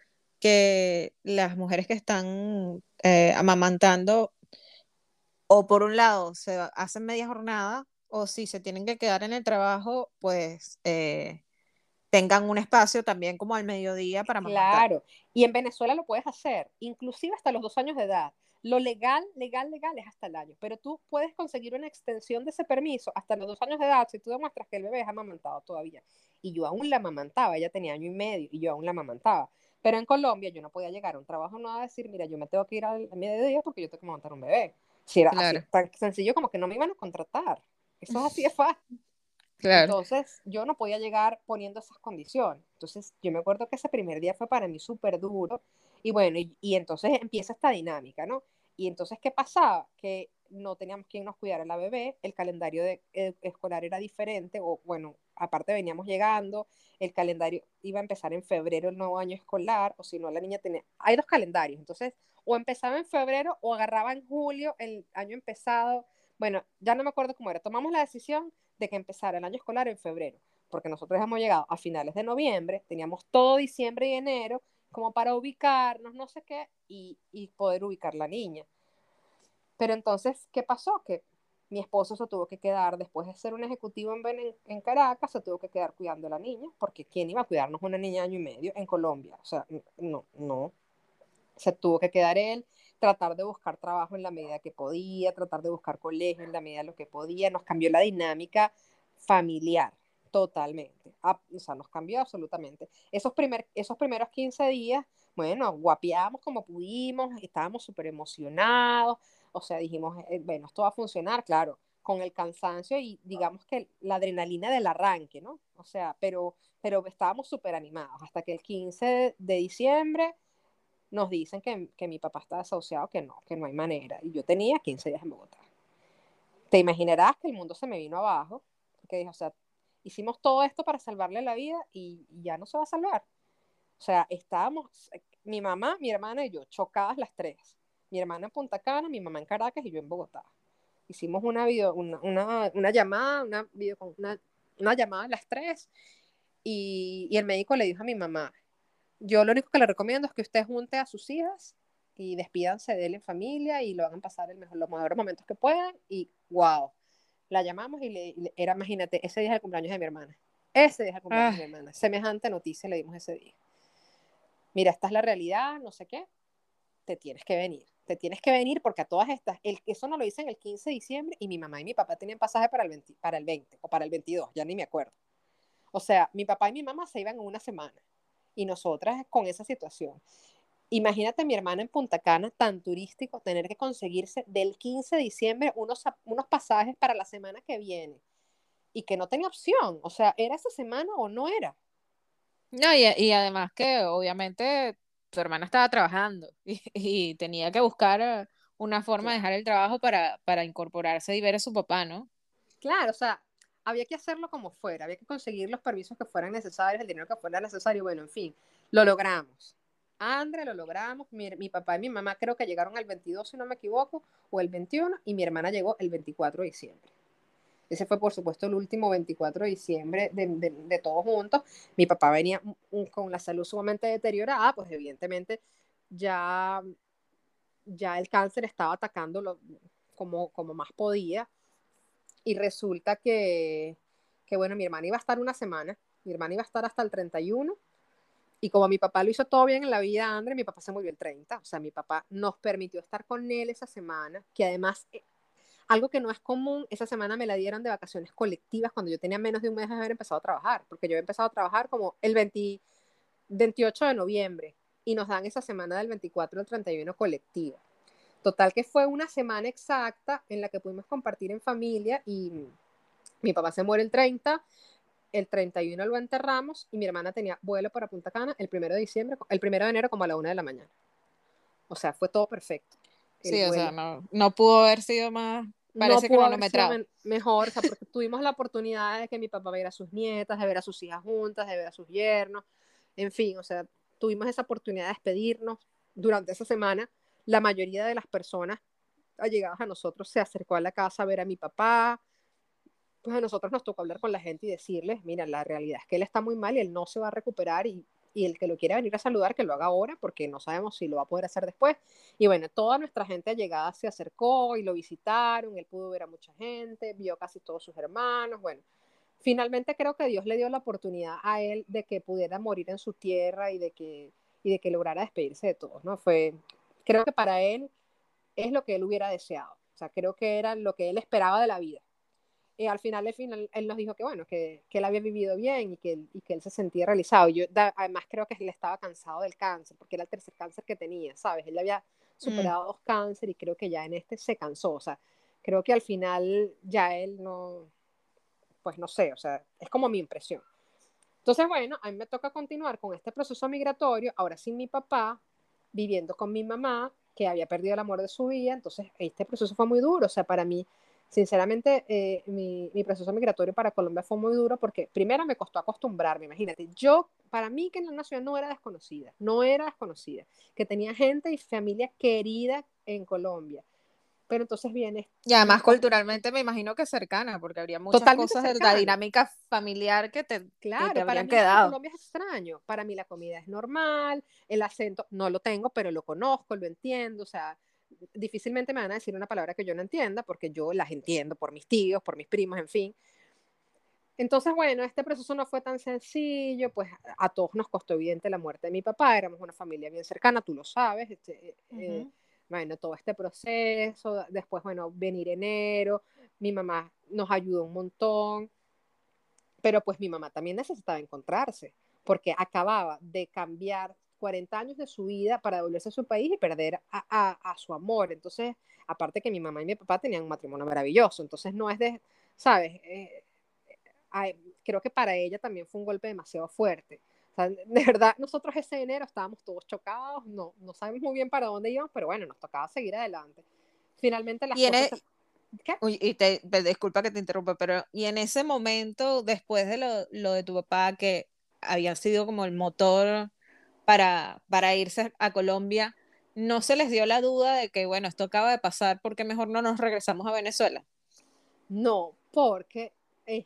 que las mujeres que están eh, amamantando, o por un lado se va- hacen media jornada, o si se tienen que quedar en el trabajo, pues eh, tengan un espacio también como al mediodía para amamantar. Claro, y en Venezuela lo puedes hacer, inclusive hasta los dos años de edad. Lo legal, legal, legal es hasta el año, pero tú puedes conseguir una extensión de ese permiso hasta los dos años de edad si tú demuestras que el bebé es amamantado todavía. Y yo aún la amamantaba, ella tenía año y medio y yo aún la amamantaba. Pero en Colombia yo no podía llegar a un trabajo no a decir, mira, yo me tengo que ir al, al mediodía porque yo tengo que amamantar un bebé. Si era así, Claro, tan sencillo como que no me iban a contratar. Eso es así de fácil. Claro. Entonces, yo no podía llegar poniendo esas condiciones. Entonces, yo me acuerdo que ese primer día fue para mí súper duro. Y bueno, y, y entonces empieza esta dinámica, ¿no? Y entonces, ¿qué pasaba? Que no teníamos quien nos cuidara la bebé, el calendario de, eh, escolar era diferente, o bueno, aparte veníamos llegando, el calendario iba a empezar en febrero el nuevo año escolar, o si no, la niña tenía... Hay dos calendarios, entonces, o empezaba en febrero o agarraba en julio el año empezado. Bueno, ya no me acuerdo cómo era. Tomamos la decisión de que empezara el año escolar en febrero, porque nosotros hemos llegado a finales de noviembre, teníamos todo diciembre y enero como para ubicarnos, no sé qué, y, y poder ubicar la niña. Pero entonces, ¿qué pasó? Que mi esposo se tuvo que quedar, después de ser un ejecutivo en, en, en Caracas, se tuvo que quedar cuidando a la niña, porque ¿quién iba a cuidarnos una niña de año y medio en Colombia? O sea, no, no. Se tuvo que quedar él, tratar de buscar trabajo en la medida que podía, tratar de buscar colegio en la medida de lo que podía. Nos cambió la dinámica familiar totalmente. O sea, nos cambió absolutamente. Esos, primer, esos primeros quince días, bueno, guapeamos como pudimos, estábamos súper emocionados. O sea, dijimos, eh, bueno, esto va a funcionar, claro, con el cansancio y digamos que la adrenalina del arranque, ¿no? O sea, pero, pero estábamos súper animados hasta que el quince de diciembre nos dicen que, que mi papá está desahuciado, que no, que no hay manera. Y yo tenía quince días en Bogotá. Te imaginarás que el mundo se me vino abajo, porque dije, o sea, hicimos todo esto para salvarle la vida y, y ya no se va a salvar. O sea, estábamos, mi mamá, mi hermana y yo, chocadas las tres. Mi hermana en Punta Cana, mi mamá en Caracas y yo en Bogotá. Hicimos una, video, una, una, una llamada, una, video, una, una llamada a las tres y, y el médico le dijo a mi mamá, yo lo único que le recomiendo es que usted junte a sus hijas y despídanse de él en familia y lo hagan pasar el mejor, los mejores momentos que puedan. Y wow, la llamamos y le, le, era, imagínate, ese día es el cumpleaños de mi hermana. Ese día es el cumpleaños Ay, de mi hermana. Semejante noticia le dimos ese día. Mira, esta es la realidad, no sé qué, te tienes que venir. Te tienes que venir porque a todas estas, el, eso no lo dicen el quince de diciembre y mi mamá y mi papá tenían pasaje para el veinte, para el veinte o para el veintidós, ya ni me acuerdo. O sea, mi papá y mi mamá se iban en una semana y nosotras con esa situación. Imagínate mi hermana en Punta Cana, tan turístico, tener que conseguirse del quince de diciembre unos, unos pasajes para la semana que viene y que no tenía opción. O sea, ¿era esa semana o no era? no, y, y además que obviamente tu hermana estaba trabajando y, y tenía que buscar eh, una forma de Claro. dejar el trabajo para, para incorporarse y ver a su papá, ¿no? Claro, o sea, había que hacerlo como fuera, había que conseguir los permisos que fueran necesarios, el dinero que fuera necesario, bueno, en fin, lo logramos. André, lo logramos, mi, mi papá y mi mamá creo que llegaron el veintidós, si no me equivoco, o el veintiuno, y mi hermana llegó el veinticuatro de diciembre. Ese fue, por supuesto, el último veinticuatro de diciembre de, de, de todos juntos. Mi papá venía con la salud sumamente deteriorada, pues evidentemente ya, ya el cáncer estaba atacándolo como, como más podía. Y resulta que, que, bueno, mi hermana iba a estar una semana, mi hermana iba a estar hasta el treinta y uno, y como mi papá lo hizo todo bien en la vida, André, mi papá se murió el treinta, o sea, mi papá nos permitió estar con él esa semana, que además, eh, algo que no es común, esa semana me la dieron de vacaciones colectivas cuando yo tenía menos de un mes de haber empezado a trabajar, porque yo había empezado a trabajar como el veinte, veintiocho de noviembre, y nos dan esa semana del veinticuatro al treinta y uno colectiva. Total que fue una semana exacta en la que pudimos compartir en familia y mi papá se muere el treinta, el treinta y uno lo enterramos y mi hermana tenía vuelo para Punta Cana el primero de diciembre, el primero de enero como a la una de la mañana. O sea, fue todo perfecto. El Sí, o sea, vuelo no, no pudo haber sido más, no parece pudo haber sido cronometrado. men- mejor, o sea, porque tuvimos la oportunidad de que mi papá viera a sus nietas, de ver a sus hijas juntas, de ver a sus yernos, en fin, o sea, tuvimos esa oportunidad de despedirnos durante esa semana. La mayoría de las personas allegadas a nosotros se acercó a la casa a ver a mi papá. Pues a nosotros nos tocó hablar con la gente y decirles, mira, la realidad es que él está muy mal y él no se va a recuperar y, y el que lo quiera venir a saludar, que lo haga ahora, porque no sabemos si lo va a poder hacer después. Y bueno, toda nuestra gente allegada se acercó y lo visitaron, él pudo ver a mucha gente, vio casi todos sus hermanos, bueno. Finalmente creo que Dios le dio la oportunidad a él de que pudiera morir en su tierra y de que, y de que lograra despedirse de todos, ¿no? Fue, creo que para él es lo que él hubiera deseado, o sea, creo que era lo que él esperaba de la vida. Y al final, al final, él nos dijo que bueno, que, que él había vivido bien y que, y que él se sentía realizado. Y yo da, además creo que él estaba cansado del cáncer, porque era el tercer cáncer que tenía, ¿sabes? Él había Mm. superado dos cánceres y creo que ya en este se cansó. O sea, creo que al final ya él no, pues no sé, o sea, es como mi impresión. Entonces, bueno, a mí me toca continuar con este proceso migratorio, ahora sin mi papá, viviendo con mi mamá, que había perdido el amor de su vida. Entonces, este proceso fue muy duro. O sea, para mí, sinceramente, eh, mi, mi proceso migratorio para Colombia fue muy duro porque primero me costó acostumbrarme, imagínate. Yo, para mí, que en la nación no era desconocida, no era desconocida, que tenía gente y familia querida en Colombia. Pero entonces viene Y una además cosa culturalmente me imagino que cercana, porque habría muchas totalmente cosas de la cercana. dinámica familiar que te, que te Claro, para habrían mí nada en quedado. Colombia es extraño. Para mí la comida es normal, el acento no lo tengo, pero lo conozco, lo entiendo. O sea, difícilmente me van a decir una palabra que yo no entienda, porque yo las entiendo por mis tíos, por mis primos, en fin. Entonces, bueno, este proceso no fue tan sencillo, pues a todos nos costó evidente la muerte de mi papá, éramos una familia bien cercana, tú lo sabes. Este, eh, Ujú. bueno, todo este proceso, después, bueno, venir enero, mi mamá nos ayudó un montón, pero pues mi mamá también necesitaba encontrarse, porque acababa de cambiar cuarenta años de su vida para devolverse a su país y perder a, a, a su amor. Entonces, aparte que mi mamá y mi papá tenían un matrimonio maravilloso, entonces no es de, ¿sabes? Eh, ay, creo que para ella también fue un golpe demasiado fuerte. O sea, de verdad, nosotros ese enero estábamos todos chocados, no, no sabemos muy bien para dónde íbamos, pero bueno, nos tocaba seguir adelante. Finalmente las Y en cosas... e- Se... ¿Qué? uy, y te, pe- disculpa que te interrumpa, pero y en ese momento, después de lo, lo de tu papá, que había sido como el motor para, para irse a Colombia, ¿no se les dio la duda de que, bueno, esto acaba de pasar, porque mejor no nos regresamos a Venezuela? No, porque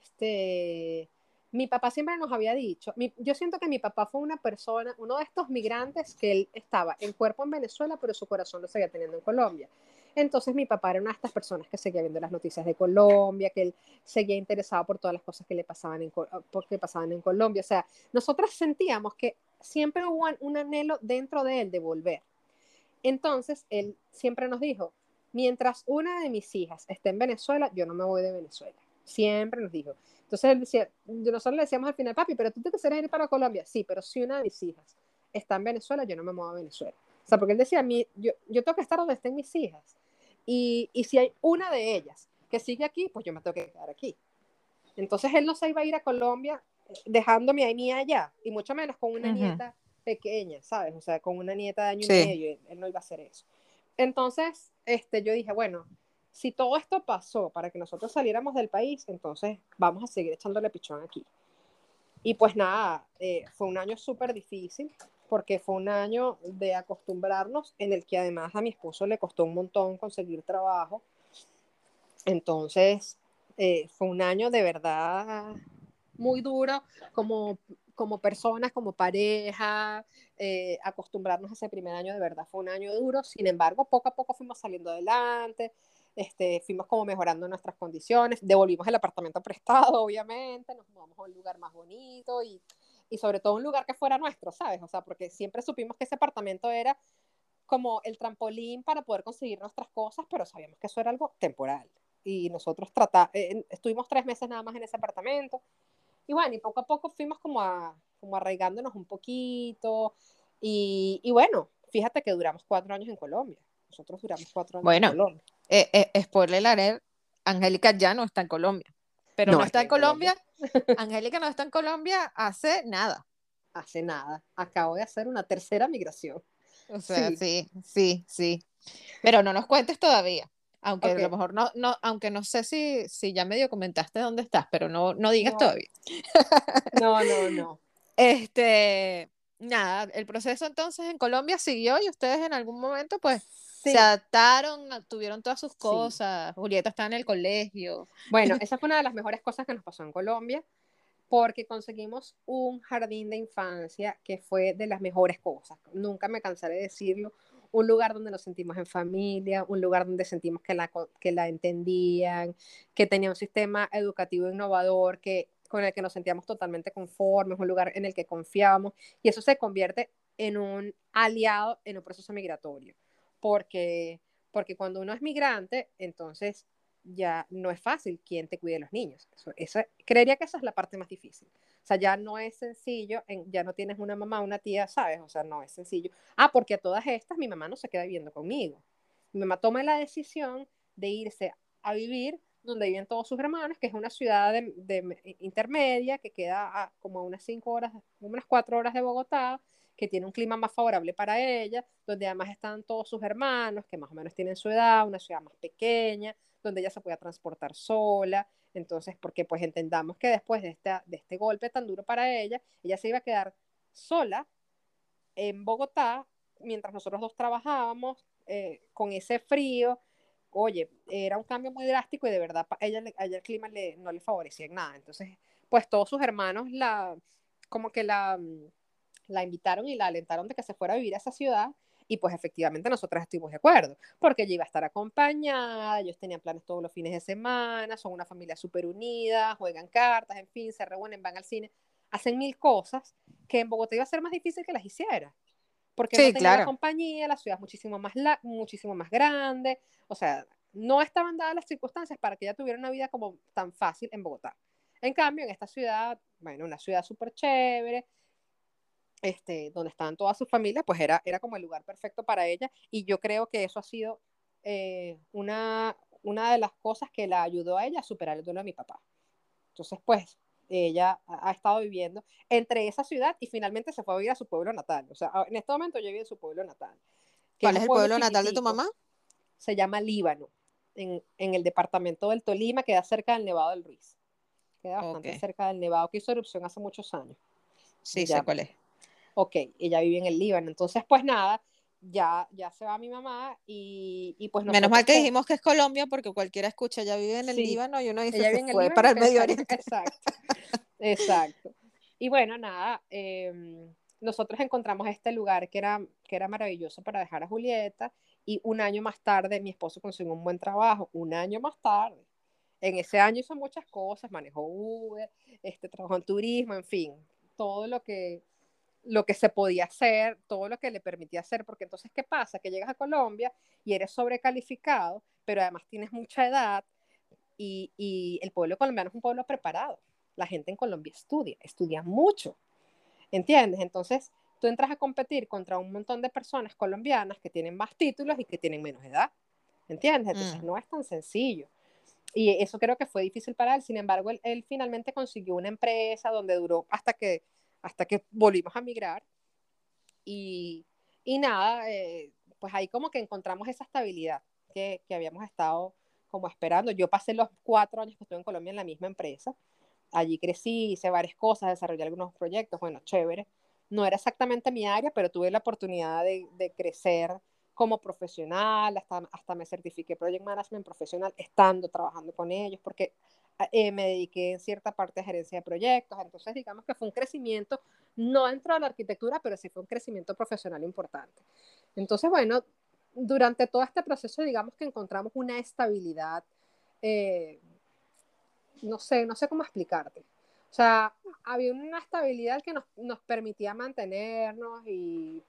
este, mi papá siempre nos había dicho, mi, yo siento que mi papá fue una persona, uno de estos migrantes que él estaba en cuerpo en Venezuela, pero su corazón lo seguía teniendo en Colombia. Entonces mi papá era una de estas personas que seguía viendo las noticias de Colombia, que él seguía interesado por todas las cosas que le pasaban en, porque pasaban en Colombia. O sea, nosotros sentíamos que siempre hubo un anhelo dentro de él de volver. Entonces, él siempre nos dijo, mientras una de mis hijas esté en Venezuela, yo no me voy de Venezuela. Siempre nos dijo. Entonces, él decía, nosotros le decíamos al final, papi, pero tú te quisieras ir para Colombia. Sí, pero si una de mis hijas está en Venezuela, yo no me muevo a Venezuela. O sea, porque él decía, mi, yo, yo tengo que estar donde estén mis hijas. Y, y si hay una de ellas que sigue aquí, pues yo me tengo que quedar aquí. Entonces, él no se iba a ir a Colombia dejándome a mí allá, y mucho menos con una Ujú. nieta pequeña, ¿sabes? O sea, con una nieta de año y Sí. medio, él, él no iba a hacer eso. Entonces, este, yo dije, bueno, si todo esto pasó para que nosotros saliéramos del país, entonces vamos a seguir echándole pichón aquí. Y pues nada, eh, fue un año súper difícil, porque fue un año de acostumbrarnos, en el que además a mi esposo le costó un montón conseguir trabajo. Entonces, eh, fue un año de verdad muy duro como, como personas, como pareja, eh, acostumbrarnos a ese primer año de verdad fue un año duro. Sin embargo, poco a poco fuimos saliendo adelante, este, fuimos como mejorando nuestras condiciones, devolvimos el apartamento prestado, obviamente, nos mudamos a un lugar más bonito y, y sobre todo un lugar que fuera nuestro, ¿sabes? O sea, porque siempre supimos que ese apartamento era como el trampolín para poder conseguir nuestras cosas, pero sabíamos que eso era algo temporal. Y nosotros tratamos, eh, estuvimos tres meses nada más en ese apartamento. Y bueno, y poco a poco fuimos como, a, como arraigándonos un poquito. Y, y bueno, fíjate que duramos cuatro años en Colombia. Nosotros duramos cuatro años en Bueno, Colombia. eh, eh, spoiler alert, Angélica ya no está en Colombia, pero No no está estoy en en Colombia Colombia, Angélica no está en Colombia hace nada. hace nada. Acabo de hacer una tercera migración. O sea, Sí, sí, sí, sí. Pero no nos cuentes todavía. Aunque a lo ok. mejor no, no, aunque no sé si, si ya medio comentaste dónde estás, pero no, no digas No, todavía. no, no, no. Este, nada, el proceso entonces en Colombia siguió y ustedes en algún momento pues se Sí, adaptaron, a- tuvieron todas sus sí. cosas. Julieta está en el colegio. Bueno, esa fue una de las mejores cosas que nos pasó en Colombia, porque conseguimos un jardín de infancia que fue de las mejores cosas. Nunca me cansaré de decirlo. Un lugar donde nos sentimos en familia, un lugar donde sentimos que la, que la entendían, que tenía un sistema educativo innovador, que, con el que nos sentíamos totalmente conformes, un lugar en el que confiábamos, y eso se convierte en un aliado en un proceso migratorio, porque, porque cuando uno es migrante, entonces ya no es fácil quién te cuide los niños. Eso, eso, creería que esa es la parte más difícil. O sea, ya no es sencillo, en, ya no tienes una mamá, una tía, ¿sabes? O sea, no es sencillo. Ah, porque a todas estas mi mamá no se queda viviendo conmigo. Mi mamá toma la decisión de irse a vivir donde viven todos sus hermanos, que es una ciudad de, de intermedia que queda a como unas cinco horas, unas cuatro horas de Bogotá, que tiene un clima más favorable para ella, donde además están todos sus hermanos, que más o menos tienen su edad, una ciudad más pequeña, donde ella se pueda transportar sola. Entonces, porque pues entendamos que después de, esta, de este golpe tan duro para ella, ella se iba a quedar sola en Bogotá, mientras nosotros dos trabajábamos, eh, con ese frío. Oye, era un cambio muy drástico y de verdad a ella, a ella el clima le, no le favorecía en nada. Entonces, pues todos sus hermanos la, como que la, la invitaron y la alentaron de que se fuera a vivir a esa ciudad. Y pues efectivamente nosotras estuvimos de acuerdo, porque ella iba a estar acompañada, ellos tenían planes todos los fines de semana, son una familia súper unida, juegan cartas, en fin, se reúnen, van al cine, hacen mil cosas que en Bogotá iba a ser más difícil que las hiciera, porque no Sí, tenía la claro. compañía, la ciudad es muchísimo más, la, muchísimo más grande, o sea, no estaban dadas las circunstancias para que ella tuviera una vida como tan fácil en Bogotá. En cambio, en esta ciudad, bueno, una ciudad súper chévere, este, donde estaban todas sus familias, pues era, era como el lugar perfecto para ella, y yo creo que eso ha sido eh, una, una de las cosas que la ayudó a ella a superar el duelo de mi papá. Entonces, pues, ella ha, ha estado viviendo entre esa ciudad y finalmente se fue a vivir a su pueblo natal. O sea, en este momento yo vivo en su pueblo natal, que es ¿Cuál un es el pueblo pueblo natal de tu chiquitico, mamá? se llama Líbano, en, en el departamento del Tolima, queda cerca del Nevado del Ruiz, queda Ok, bastante cerca del Nevado que hizo erupción hace muchos años. sí, sé Ya, cuál es. ok, ella vive en el Líbano, entonces pues nada, ya, ya se va mi mamá y, y pues Menos mal nosotros que con, dijimos que es Colombia porque cualquiera escucha, ya vive en el sí, Líbano y uno dice, ella se vive en el fue Líbano para y el Medio pensaría, Oriente. exacto, exacto. Y bueno, nada, eh, nosotros encontramos este lugar que era, que era maravilloso para dejar a Julieta, y un año más tarde mi esposo consiguió un buen trabajo, un año más tarde. En ese año hizo muchas cosas, manejó Uber, este, trabajó en turismo, en fin, todo lo que, lo que se podía hacer, todo lo que le permitía hacer, porque entonces, ¿qué pasa? Que llegas a Colombia y eres sobrecalificado, pero además tienes mucha edad, y, y el pueblo colombiano es un pueblo preparado. La gente en Colombia estudia, estudia mucho, ¿entiendes? Entonces, tú entras a competir contra un montón de personas colombianas que tienen más títulos y que tienen menos edad, ¿entiendes? Entonces, Mm. no es tan sencillo. Y eso creo que fue difícil para él. Sin embargo, él, él finalmente consiguió una empresa donde duró hasta que, hasta que volvimos a migrar. Y, y nada, eh, pues ahí como que encontramos esa estabilidad que, que habíamos estado como esperando. Yo pasé los cuatro años que estuve en Colombia en la misma empresa. Allí crecí, hice varias cosas, desarrollé algunos proyectos, bueno, chévere. No era exactamente mi área, pero tuve la oportunidad de, de crecer como profesional, hasta, hasta me certifiqué Project Management profesional estando trabajando con ellos, porque eh, me dediqué en cierta parte a gerencia de proyectos. Entonces, digamos que fue un crecimiento, no dentro de la arquitectura, pero sí fue un crecimiento profesional importante. Entonces, bueno, durante todo este proceso, digamos que encontramos una estabilidad, eh, no sé, no sé cómo explicarte. O sea, había una estabilidad que nos, nos permitía mantenernos y,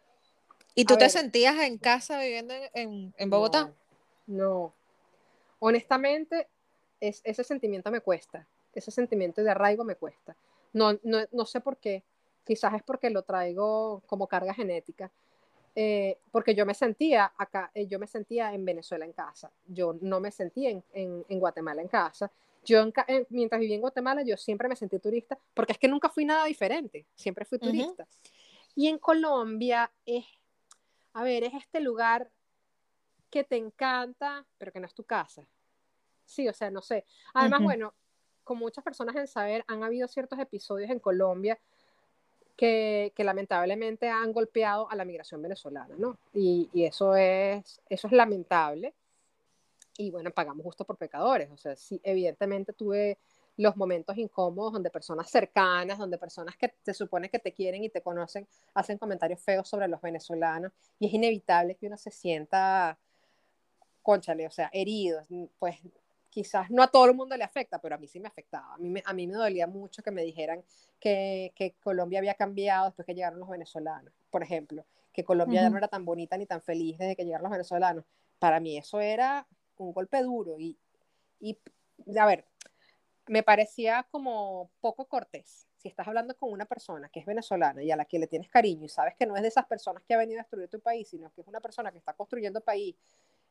¿Y a tú te ver, sentías en casa viviendo en, en- en Bogotá? no, no. Honestamente, es, ese sentimiento me cuesta. Ese sentimiento de arraigo me cuesta. No, no, no sé por qué. Quizás es porque lo traigo como carga genética. Eh, porque yo me sentía acá, eh, yo me sentía en Venezuela en casa. Yo no me sentía en, en, en Guatemala en casa. Yo, en, en, mientras viví en Guatemala, yo siempre me sentí turista, porque es que nunca fui nada diferente. Siempre fui Ujú, turista. Y en Colombia es, a ver, es este lugar que te encanta, pero que no es tu casa. Sí, o sea, no sé. Además, ujú. bueno, con muchas personas en saber, han habido ciertos episodios en Colombia que, que lamentablemente han golpeado a la migración venezolana, ¿no? Y, y eso, es, eso es lamentable. Y bueno, pagamos justo por pecadores. O sea, sí, evidentemente tuve los momentos incómodos donde personas cercanas, donde personas que se supone que te quieren y te conocen, hacen comentarios feos sobre los venezolanos, y es inevitable que uno se sienta, cónchale, o sea, herido. Pues quizás no a todo el mundo le afecta, pero a mí sí me afectaba. A mí me, a mí me dolía mucho que me dijeran que, que Colombia había cambiado después que llegaron los venezolanos, por ejemplo, que Colombia ya no Ujú. era tan bonita ni tan feliz desde que llegaron los venezolanos. Para mí eso era un golpe duro, y, y a ver, me parecía como poco cortés. Si estás hablando con una persona que es venezolana y a la que le tienes cariño y sabes que no es de esas personas que ha venido a destruir tu país, sino que es una persona que está construyendo país,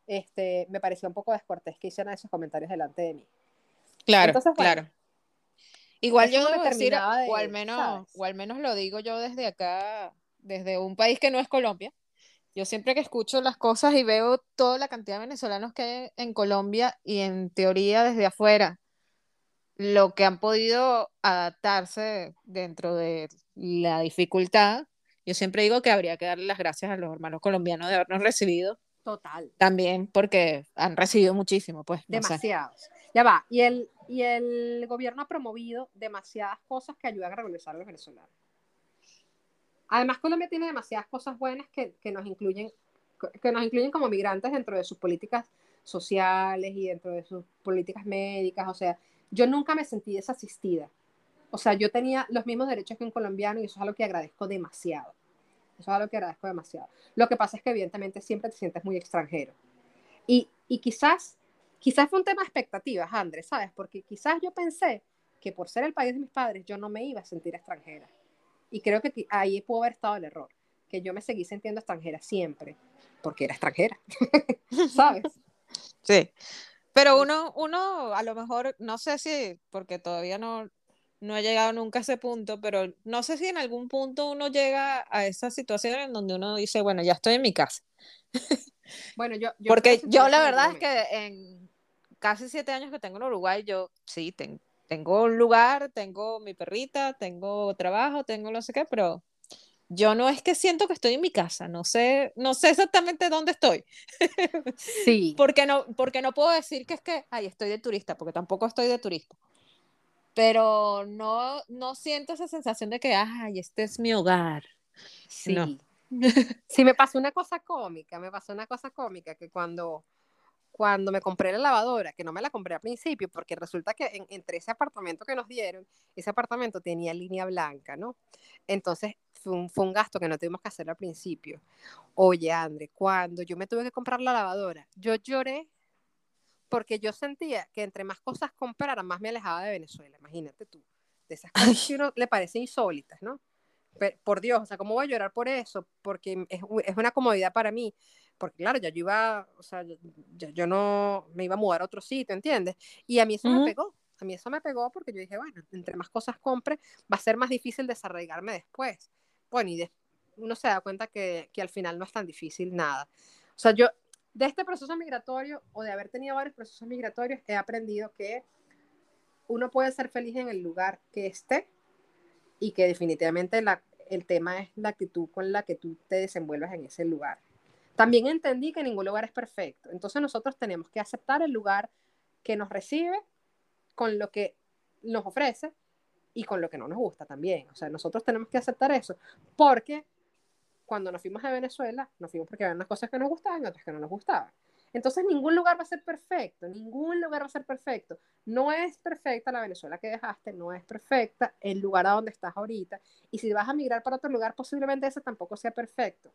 este, me parecía un poco descortés que hicieran esos comentarios delante de mí. Claro, Entonces, bueno, claro. Igual eso yo no me debo decir, terminaba o al de, menos, ¿sabes? o al menos lo digo yo desde acá, desde un país que no es Colombia. Yo siempre que escucho las cosas y veo toda la cantidad de venezolanos que hay en Colombia y en teoría desde afuera, lo que han podido adaptarse dentro de la dificultad, yo siempre digo que habría que darle las gracias a los hermanos colombianos de habernos recibido Total, también porque han recibido muchísimo, pues, no sé. demasiados. Ya va, y el, y el gobierno ha promovido demasiadas cosas que ayudan a regularizar a los venezolanos. Además, Colombia tiene demasiadas cosas buenas que, que, nos incluyen, que nos incluyen como migrantes dentro de sus políticas sociales y dentro de sus políticas médicas. O sea, yo nunca me sentí desasistida. O sea, yo tenía los mismos derechos que un colombiano y eso es algo que agradezco demasiado. Eso es algo que agradezco demasiado. Lo que pasa es que evidentemente siempre te sientes muy extranjero. Y, y quizás, quizás fue un tema de expectativas, Andrés, ¿sabes? Porque quizás yo pensé que por ser el país de mis padres yo no me iba a sentir extranjera. Y creo que ahí pudo haber estado el error, que yo me seguí sintiendo extranjera siempre, porque era extranjera, ¿sabes? Sí, pero uno, uno a lo mejor, no sé si, porque todavía no, no he llegado nunca a ese punto, pero no sé si en algún punto uno llega a esa situación en donde uno dice, bueno, ya estoy en mi casa. Bueno, yo, yo espero Porque sentir yo eso la en algún verdad es momento. que en casi siete años que tengo en Uruguay, yo sí, ten- tengo un lugar, tengo mi perrita, tengo trabajo, tengo no sé qué, pero yo no es que siento que estoy en mi casa, no sé, no sé exactamente dónde estoy. Sí, Porque no, porque no puedo decir que es que, ay, estoy de turista, porque tampoco estoy de turista. Pero no, no siento esa sensación de que, ay, este es mi hogar. No. sí. Sí, me pasó una cosa cómica, me pasó una cosa cómica que cuando, cuando me compré la lavadora, que no me la compré al principio, porque resulta que en, entre ese apartamento que nos dieron, ese apartamento tenía línea blanca, ¿no? Entonces fue un, fue un gasto que no tuvimos que hacer al principio. Oye, André, cuando yo me tuve que comprar la lavadora, yo lloré porque yo sentía que entre más cosas comprara, más me alejaba de Venezuela, imagínate tú, de esas Ay, cosas que uno le parece insólitas, ¿no? Pero, por Dios, o sea, ¿cómo voy a llorar por eso? Porque es, es una comodidad para mí, porque claro, ya yo iba, o sea, ya, yo no me iba a mudar a otro sitio, ¿entiendes? Y a mí eso me ujú. pegó, a mí eso me pegó porque yo dije, bueno, entre más cosas compre, va a ser más difícil desarraigarme después. Bueno, y de, uno se da cuenta que, que al final no es tan difícil nada. O sea, yo, de este proceso migratorio o de haber tenido varios procesos migratorios, he aprendido que uno puede ser feliz en el lugar que esté y que definitivamente la, el tema es la actitud con la que tú te desenvuelvas en ese lugar. También entendí que ningún lugar es perfecto, entonces nosotros tenemos que aceptar el lugar que nos recibe con lo que nos ofrece y con lo que no nos gusta también. O sea, nosotros tenemos que aceptar eso, porque cuando nos fuimos a Venezuela, nos fuimos porque había unas cosas que nos gustaban y otras que no nos gustaban. Entonces, ningún lugar va a ser perfecto, ningún lugar va a ser perfecto. No es perfecta la Venezuela que dejaste, no es perfecta el lugar a donde estás ahorita. Y si vas a migrar para otro lugar, posiblemente ese tampoco sea perfecto.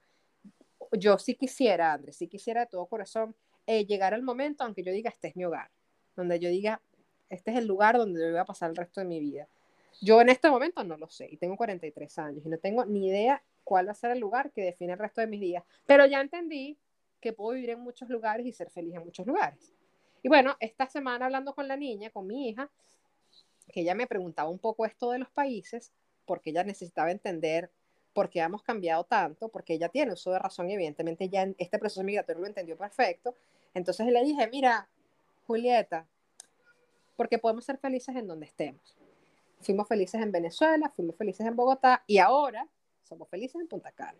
Yo sí quisiera, Andrés, sí quisiera de todo corazón eh, llegar al momento, aunque yo diga, este es mi hogar, donde yo diga, este es el lugar donde yo voy a pasar el resto de mi vida. Yo en este momento no lo sé y tengo cuarenta y tres años y no tengo ni idea cuál va a ser el lugar que define el resto de mis días, pero ya entendí que puedo vivir en muchos lugares y ser feliz en muchos lugares. Y bueno, esta semana hablando con la niña, con mi hija, que ella me preguntaba un poco esto de los países, porque ella necesitaba entender por qué hemos cambiado tanto, porque ella tiene uso de razón y evidentemente ya en este proceso migratorio lo entendió perfecto. Entonces le dije, mira, Julieta, porque podemos ser felices en donde estemos. Fuimos felices en Venezuela, fuimos felices en Bogotá y ahora somos felices en Punta Cana.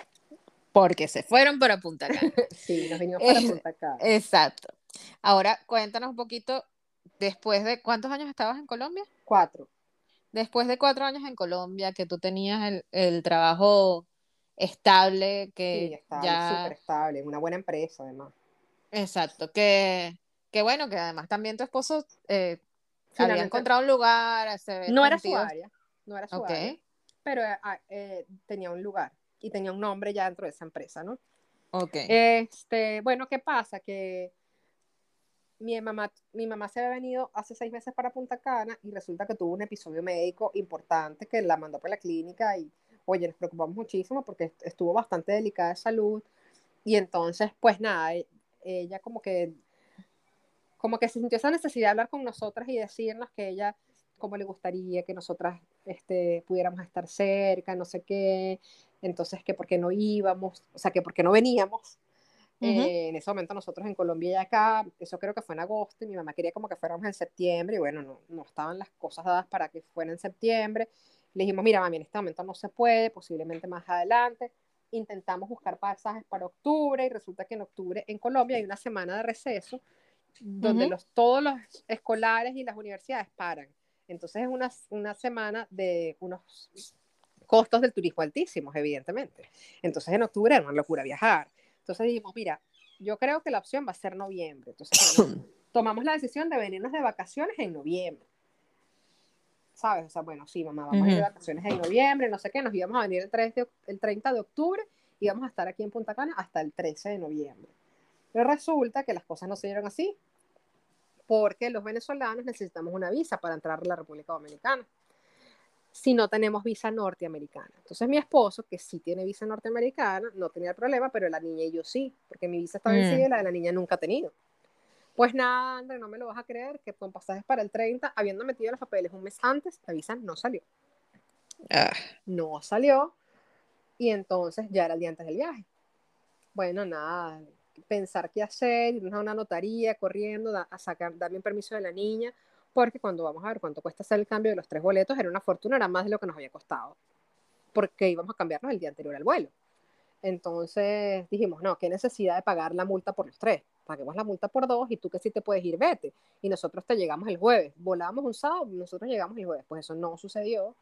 Porque se fueron para Punta Cana. Sí, nos vinimos para Es- Punta Cana. exacto. Ahora, cuéntanos un poquito, después de cuántos años estabas en Colombia. Cuatro. Después de cuatro años en Colombia, que tú tenías el, el trabajo estable, Sí, que estable, súper ya, estable, en una buena empresa además. exacto, que, que bueno, que además también tu esposo eh, había Finalmente, encontrado un lugar, se ve no era su sentido. área, no era su Ok, área, pero eh, eh, tenía un lugar y tenía un nombre ya dentro de esa empresa, ¿no? ok. Este, bueno, ¿qué pasa? Que mi mamá, mi mamá se había venido hace seis meses para Punta Cana y resulta que tuvo un episodio médico importante que la mandó por la clínica y, oye, nos preocupamos muchísimo porque estuvo bastante delicada de salud y entonces, pues nada, ella como que, como que sintió esa necesidad de hablar con nosotras y decirnos que ella, cómo le gustaría que nosotras este, pudiéramos estar cerca, no sé qué, entonces que por qué no íbamos, o sea, que por qué no veníamos. Ujú. Eh, en ese momento nosotros en Colombia y acá, eso creo que fue en agosto y mi mamá quería como que fuéramos en septiembre y bueno, no, no estaban las cosas dadas para que fuera en septiembre. Le dijimos, mira mami, en este momento no se puede, posiblemente más adelante. Intentamos buscar pasajes para octubre y resulta que en octubre en Colombia hay una semana de receso donde Ujú. los, todos los escolares y las universidades paran. Entonces es una, una semana de unos costos del turismo altísimos, evidentemente. Entonces en octubre era una locura viajar. Entonces dijimos, mira, yo creo que la opción va a ser noviembre. Entonces, bueno, tomamos la decisión de venirnos de vacaciones en noviembre. ¿Sabes? O sea, bueno, sí, mamá, vamos a ir de Ujú. vacaciones en noviembre, no sé qué, nos íbamos a venir el, tres de, el treinta de octubre y íbamos a estar aquí en Punta Cana hasta el trece de noviembre. Pero resulta que las cosas no se dieron así, porque los venezolanos necesitamos una visa para entrar a la República Dominicana si no tenemos visa norteamericana. Entonces mi esposo, que sí tiene visa norteamericana, no tenía el problema, pero la niña y yo sí, porque mi visa está vencida Mm. y la de la niña nunca ha tenido. Pues nada, André, no me lo vas a creer, que con pasajes para el treinta, habiendo metido los papeles un mes antes, la visa no salió. Ah. No salió y entonces ya era el día antes del viaje. Bueno, nada, pensar qué hacer, irnos a una notaría corriendo, da, a sacar, darme un permiso de la niña, porque cuando vamos a ver cuánto cuesta hacer el cambio de los tres boletos, era una fortuna, era más de lo que nos había costado, porque íbamos a cambiarnos el día anterior al vuelo. Entonces dijimos, no, qué necesidad de pagar la multa por los tres. Paguemos la multa por dos y tú que sí te puedes ir, vete. Y nosotros te llegamos el jueves. Volábamos un sábado y nosotros llegamos el jueves. Pues eso no sucedió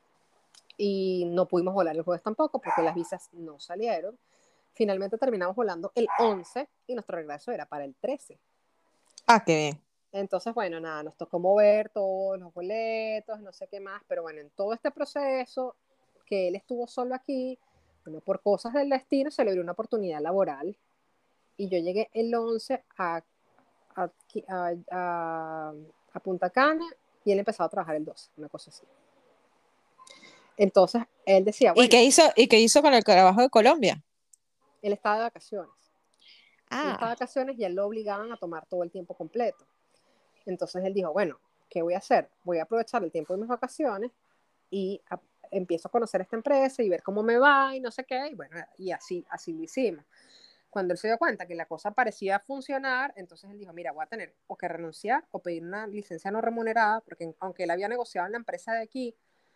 y no pudimos volar el jueves tampoco porque las visas no salieron. Finalmente terminamos volando el once y nuestro regreso era para el trece. Ah, qué bien. Entonces, bueno, nada, nos tocó mover todos los boletos, no sé qué más, pero bueno, en todo este proceso que él estuvo solo aquí, bueno, por cosas del destino se le dio una oportunidad laboral y yo llegué el once a, a, a, a, a Punta Cana y él empezó a trabajar el doce, una cosa así. Entonces, él decía, ¿Y bueno, qué hizo, y qué hizo con el trabajo de Colombia? él estaba de vacaciones. Él estaba de Ah. vacaciones y a él lo obligaban a tomar todo el tiempo completo. Entonces él dijo, bueno, ¿qué voy a hacer? Voy a aprovechar el tiempo de mis vacaciones y a, empiezo a conocer esta empresa y ver cómo me va y no sé qué. Y bueno, y así, así lo hicimos. Cuando él se dio cuenta que la cosa parecía funcionar, entonces él dijo, mira, voy a tener o que renunciar o pedir una licencia no remunerada, porque aunque él había negociado en la empresa de aquí,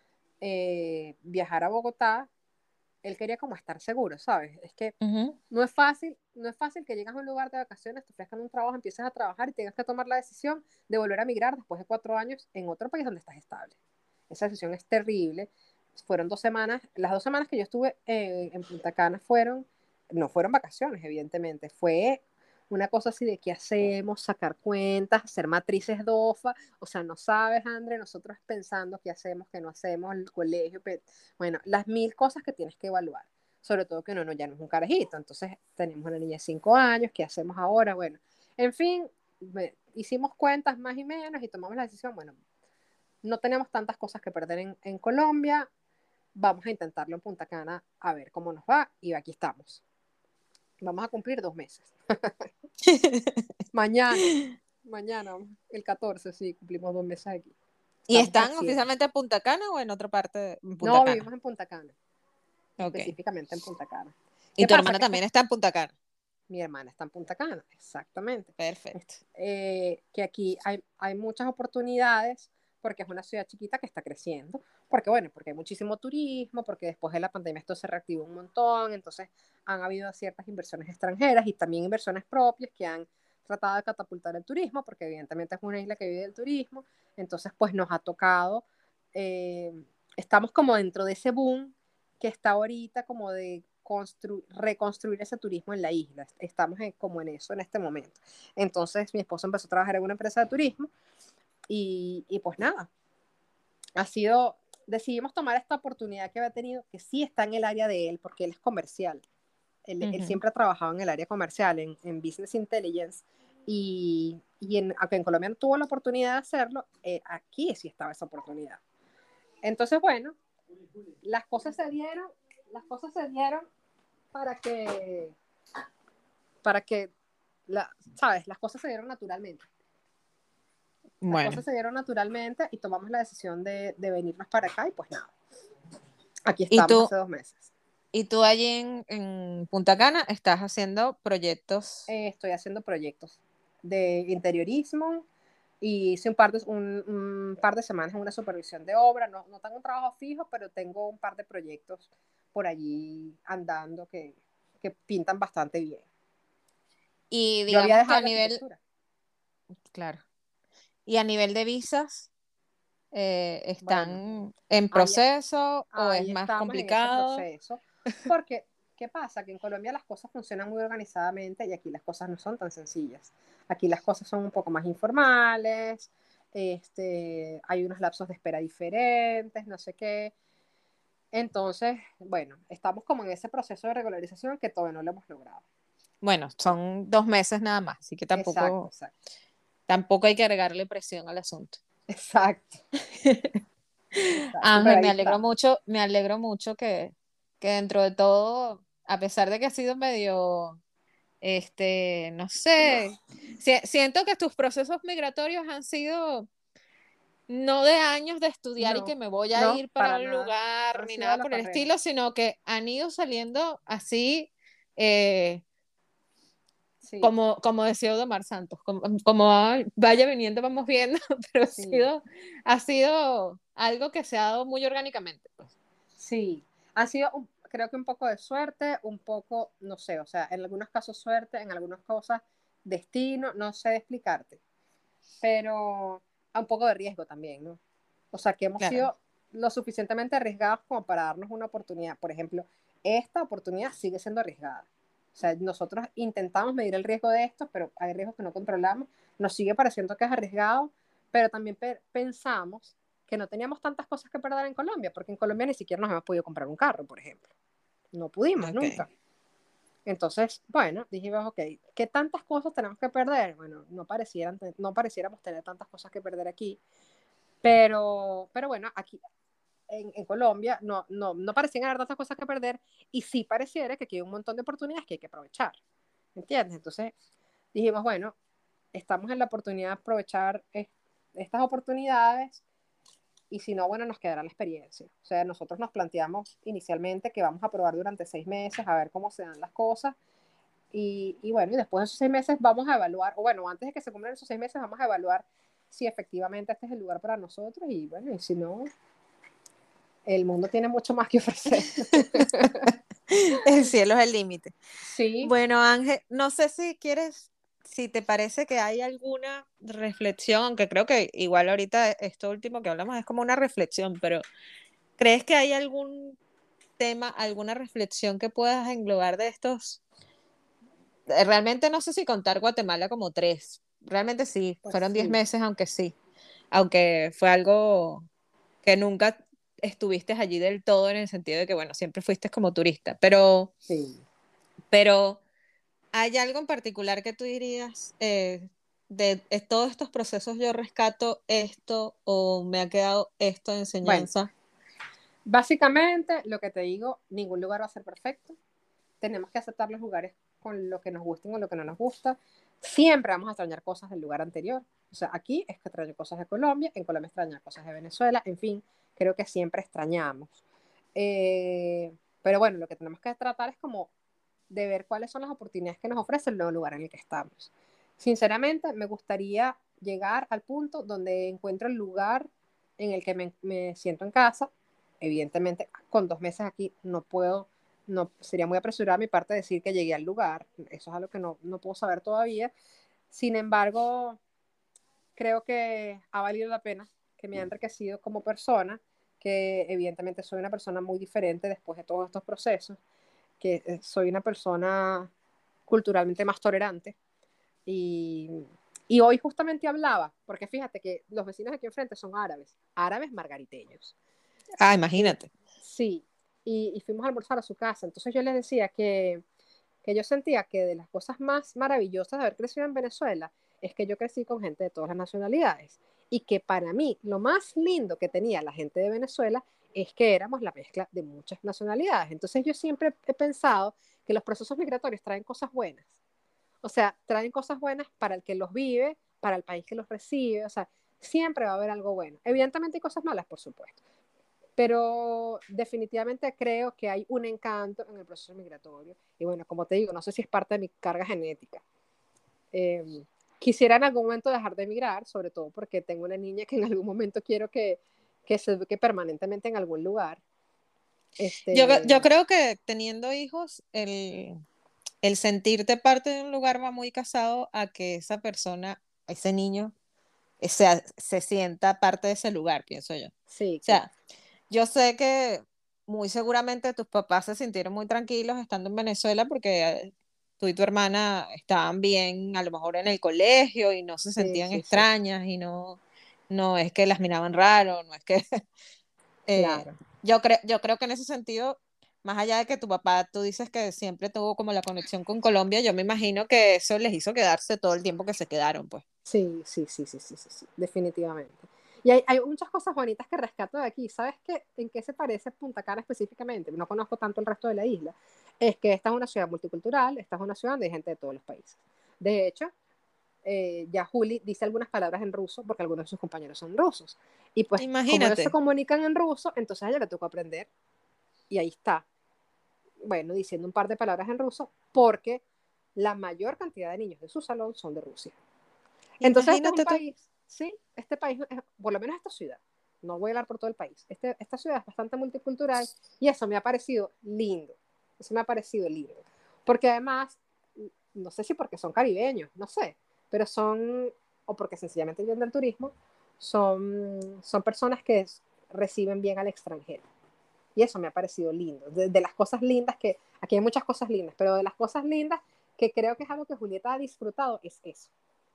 eh, viajar a Bogotá, él quería como estar seguro, ¿sabes? Es que Ujú. no es fácil, no es fácil que llegas a un lugar de vacaciones, te ofrezcan un trabajo, empieces a trabajar y tengas que tomar la decisión de volver a migrar después de cuatro años en otro país donde estás estable. Esa decisión es terrible. Fueron dos semanas, las dos semanas que yo estuve en, en Punta Cana fueron, no fueron vacaciones, evidentemente, fue una cosa así de qué hacemos, sacar cuentas, hacer matrices DOFA, o sea, no sabes, André, nosotros pensando qué hacemos, qué no hacemos, el colegio, bueno, las mil cosas que tienes que evaluar, sobre todo que uno no, ya no es un carajito, entonces tenemos una niña de cinco años, ¿qué hacemos ahora? Bueno, en fin, me, hicimos cuentas más y menos y tomamos la decisión, bueno, no tenemos tantas cosas que perder en, en Colombia, vamos a intentarlo en Punta Cana a ver cómo nos va y aquí estamos. Vamos a cumplir dos meses. Mañana, mañana, el catorce, sí, cumplimos dos meses aquí. ¿Y Estamos están recién. oficialmente en Punta Cana o en otra parte de en Punta No, Cana? vivimos en Punta Cana, Ok. específicamente en Punta Cana. Y ¿Qué tu pasa? hermana Que esta, también está en Punta Cana. mi hermana está en Punta Cana, exactamente. Perfecto. Eh, que aquí hay, hay muchas oportunidades porque es una ciudad chiquita que está creciendo, porque bueno, porque hay muchísimo turismo, porque después de la pandemia esto se reactivó un montón, entonces han habido ciertas inversiones extranjeras y también inversiones propias que han tratado de catapultar el turismo, porque evidentemente es una isla que vive del turismo, entonces pues nos ha tocado, eh, estamos como dentro de ese boom que está ahorita como de constru- reconstruir ese turismo en la isla. Estamos en, como en eso en este momento. Entonces mi esposo empezó a trabajar en una empresa de turismo y, y pues nada, ha sido, decidimos tomar esta oportunidad que había tenido, que sí está en el área de él, porque él es comercial. Él, él Ujú. siempre ha trabajado en el área comercial, en, en Business Intelligence, y, y en, aunque en Colombia no tuvo la oportunidad de hacerlo, eh, aquí sí estaba esa oportunidad. Entonces, bueno, las cosas se dieron, las cosas se dieron para que, para que la, ¿sabes? Las cosas se dieron naturalmente. Las Bueno, cosas se dieron naturalmente y tomamos la decisión de, de venirnos para acá y pues nada, aquí y estamos tú, hace dos meses. y tú allí en, en Punta Cana estás haciendo proyectos. Eh, estoy haciendo proyectos de interiorismo y hice un par de, un, un par de semanas en una supervisión de obra. No, no tengo un trabajo fijo, pero tengo un par de proyectos por allí andando que, que pintan bastante bien. Y Yo había digamos que a dejado la nivel, arquitectura. claro, y a nivel de visas, eh, Bueno, ¿están en ahí, proceso o es ahí más estamos en ese complicado? proceso, porque ¿qué pasa? Que en Colombia las cosas funcionan muy organizadamente y aquí las cosas no son tan sencillas. Aquí las cosas son un poco más informales, este, hay unos lapsos de espera diferentes, no sé qué. Entonces, bueno, estamos como en ese proceso de regularización que todavía no lo hemos logrado. Bueno, son dos meses nada más, así que Exacto, tampoco, exacto. tampoco hay que agregarle presión al asunto. Exacto, exacto. Pero Ángel, me ahí alegro estamos. mucho, me alegro mucho que, que dentro de todo, a pesar de que ha sido medio, este, no sé, si- siento que tus procesos migratorios han sido no de años de estudiar y No, que me voy a no, ir para para un nada. lugar Han ni sido a nada la por el carrera. estilo, sino que han ido saliendo así, eh, Sí, como, como decía Odomar Santos, como, como vaya viniendo, vamos viendo, pero ha sí. sido, ha sido algo que se ha dado muy orgánicamente, pues. Sí, ha sido, un- creo que un poco de suerte, un poco, no sé, o sea, en algunos casos suerte, en algunas cosas destino, no sé explicarte, pero a un poco de riesgo también, ¿no? O sea, que hemos Claro, sido lo suficientemente arriesgados como para darnos una oportunidad. Por ejemplo, esta oportunidad sigue siendo arriesgada. O sea, nosotros intentamos medir el riesgo de esto, pero hay riesgos que no controlamos. Nos sigue pareciendo que es arriesgado, pero también pe- pensamos que no teníamos tantas cosas que perder en Colombia, porque en Colombia ni siquiera nos hemos podido comprar un carro, por ejemplo. No pudimos ok. nunca. Entonces, bueno, dijimos, ok, ¿qué tantas cosas tenemos que perder? Bueno, no, parecieran, no pareciéramos tener tantas cosas que perder aquí, pero, pero bueno, aquí en, en Colombia no, no, no parecían haber tantas cosas que perder y sí pareciera que aquí hay un montón de oportunidades que hay que aprovechar, ¿entiendes? Entonces dijimos, bueno, estamos en la oportunidad de aprovechar es, estas oportunidades y si no, bueno, nos quedará la experiencia. O sea, nosotros nos planteamos inicialmente que vamos a probar durante seis meses a ver cómo se dan las cosas y, y bueno, y después de esos seis meses vamos a evaluar, o bueno, antes de que se cumplan esos seis meses vamos a evaluar si efectivamente este es el lugar para nosotros y bueno, y si no, el mundo tiene mucho más que ofrecer. El cielo es el límite. Sí, Bueno, Ángel, no sé si quieres, si te parece que hay alguna reflexión, aunque creo que igual ahorita esto último que hablamos es como una reflexión, pero ¿crees que hay algún tema, alguna reflexión que puedas englobar de estos? Eh, Realmente no sé si contar Guatemala como tres. Realmente sí, pues fueron diez sí, meses, aunque sí, aunque fue algo que nunca estuviste allí del todo en el sentido de que, bueno, siempre fuiste como turista, pero, sí. pero ¿hay algo en particular que tú dirías, eh, de, de todos estos procesos yo rescato esto o me ha quedado esto de Bueno, enseñanza? básicamente lo que te digo, ningún lugar va a ser perfecto. Tenemos que aceptar los lugares con lo que nos gusta y con lo que no nos gusta. Siempre vamos a extrañar cosas del lugar anterior. O sea, aquí es que extraño cosas de Colombia, en Colombia extraño cosas de Venezuela, en fin, creo que siempre extrañamos. Eh, pero bueno, lo que tenemos que tratar es como de ver cuáles son las oportunidades que nos ofrece el nuevo lugar en el que estamos. Sinceramente, me gustaría llegar al punto donde encuentro el lugar en el que me, me siento en casa. Evidentemente, con dos meses aquí no puedo, no sería muy apresurada mi parte decir que llegué al lugar. Eso es algo que no, no puedo saber todavía. Sin embargo, creo que ha valido la pena, que me ha enriquecido como persona, que evidentemente soy una persona muy diferente después de todos estos procesos, que eh, soy una persona culturalmente más tolerante. Y, y hoy justamente hablaba, porque fíjate que los vecinos aquí enfrente son árabes, árabes margariteños. Ah, Eh, imagínate. sí, y, y fuimos a almorzar a su casa. Entonces yo les decía que, que yo sentía que de las cosas más maravillosas de haber crecido en Venezuela es que yo crecí con gente de todas las nacionalidades y que para mí lo más lindo que tenía la gente de Venezuela es que éramos la mezcla de muchas nacionalidades. Entonces yo siempre he pensado que los procesos migratorios traen cosas buenas. O sea, traen cosas buenas para el que los vive, para el país que los recibe, o sea, siempre va a haber algo bueno. Evidentemente hay cosas malas, por supuesto, pero definitivamente creo que hay un encanto en el proceso migratorio. Y bueno, como te digo, no sé si es parte de mi carga genética. Eh, quisiera en algún momento dejar de emigrar, sobre todo porque tengo una niña que en algún momento quiero que, que se eduque permanentemente en algún lugar. Este... Yo, yo creo que teniendo hijos, el, el sentirte parte de un lugar va muy casado a que esa persona, ese niño, se, se sienta parte de ese lugar, pienso yo. Sí, O claro. sea, yo sé que muy seguramente tus papás se sintieron muy tranquilos estando en Venezuela porque tú y tu hermana estaban bien, a lo mejor en el colegio y no se Sí, sentían sí, sí, extrañas y no, no es que las miraban raro, no es que... eh, claro. yo, creo yo creo que en ese sentido, más allá de que tu papá, tú dices que siempre tuvo como la conexión con Colombia, yo me imagino que eso les hizo quedarse todo el tiempo que se quedaron, pues. Sí, sí, sí, sí, sí, sí, sí, definitivamente. Y hay, hay muchas cosas bonitas que rescato de aquí. ¿Sabes qué? ¿En qué se parece Punta Cana específicamente? No conozco tanto el resto de la isla. Es que esta es una ciudad multicultural, esta es una ciudad donde hay gente de todos los países. De hecho, eh, ya Juli dice algunas palabras en ruso porque algunos de sus compañeros son rusos. Y pues, como ellos se Imagínate. comunican en ruso, entonces a ella le tocó aprender. Y ahí está, bueno, diciendo un par de palabras en ruso porque la mayor cantidad de niños de su salón son de Rusia. Entonces, este es un Imagínate tú. país, sí, este país, por lo menos esta ciudad, no voy a hablar por todo el país, este, esta ciudad es bastante multicultural y eso me ha parecido lindo, eso me ha parecido lindo, porque además, no sé si porque son caribeños, no sé, pero son, o porque sencillamente viven del turismo, son, son personas que reciben bien al extranjero. Y eso me ha parecido lindo, de, de las cosas lindas que, aquí hay muchas cosas lindas, pero de las cosas lindas que creo que es algo que Julieta ha disfrutado, es eso.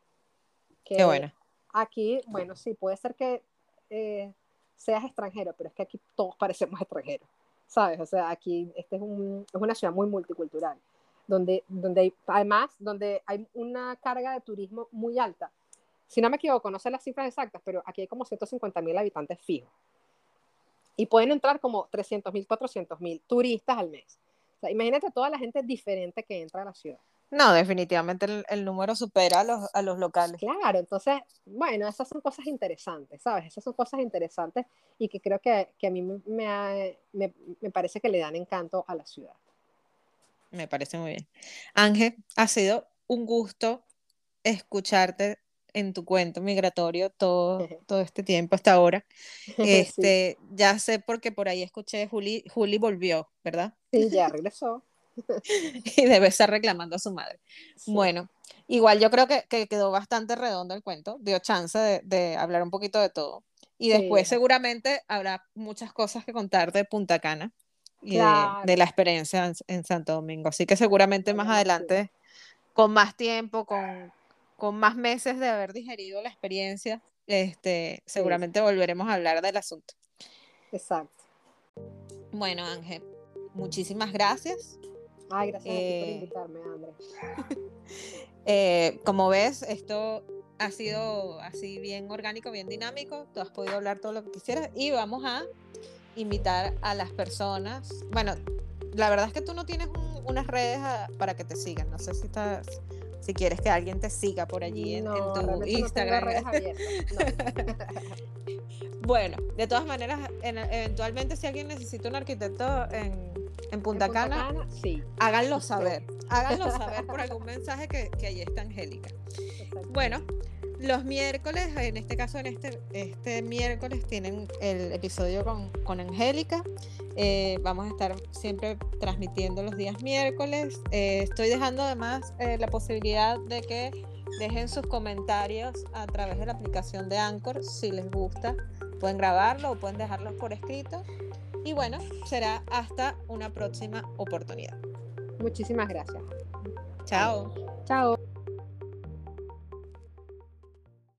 Qué Que bueno. aquí, bueno, sí, puede ser que eh, seas extranjero, pero es que aquí todos parecemos extranjeros, ¿sabes? O sea, aquí este es, un, es una ciudad muy multicultural, donde, donde hay, además, donde hay una carga de turismo muy alta. Si no me equivoco, no sé las cifras exactas, pero aquí hay como ciento cincuenta mil habitantes fijos. Y pueden entrar como trescientos mil, cuatrocientos mil turistas al mes. O sea, imagínate toda la gente diferente que entra a la ciudad. No, definitivamente el, el número supera a los, a los locales. Claro, entonces, bueno, esas son cosas interesantes, ¿sabes? Esas son cosas interesantes y que creo que, que a mí me, me, me, me parece que le dan encanto a la ciudad. Me parece muy bien. Ángel, ha sido un gusto escucharte en tu cuento migratorio todo, todo este tiempo hasta ahora. Sí, Este, ya sé porque por ahí escuché Juli, Juli volvió, ¿verdad? sí, ya regresó. Y debe estar reclamando a su madre. Sí, Bueno, igual yo creo que, que quedó bastante redondo el cuento, dio chance de, de hablar un poquito de todo. Y sí, después es así. seguramente habrá muchas cosas que contar de Punta Cana y de, de Claro, la experiencia en, en Santo Domingo. Así que seguramente hay más demasiado. adelante, con más tiempo, con, con más meses de haber digerido la experiencia, este, Sí, sí, seguramente volveremos a hablar del asunto. exacto. Bueno, Ángel, muchísimas gracias. Ay, gracias a ti por Eh, invitarme, André. Eh, como ves, esto ha sido así bien orgánico, bien dinámico. Tú has podido hablar todo lo que quisieras y vamos a invitar a las personas. Bueno, la verdad es que tú no tienes un, unas redes a, para que te sigan. No sé si estás, si quieres que alguien te siga por allí en, en No, tu realmente no tengo Instagram. redes abiertas. No. Bueno, de todas maneras, en, eventualmente si alguien necesita un arquitecto en, en En Punta Punta Cana, Cana, sí. háganlo Estoy. saber. Háganlo saber por algún mensaje que, que allí está Angélica. Bueno, los miércoles, en este caso, en este, este miércoles tienen el episodio con, con Angélica. Eh, vamos a estar siempre transmitiendo los días miércoles. Eh, estoy dejando además eh, la posibilidad de que dejen sus comentarios a través de la aplicación de Anchor. Si les gusta, pueden grabarlo o pueden dejarlos por escrito. Y bueno, será hasta una próxima oportunidad. Muchísimas gracias. Chao. Chao.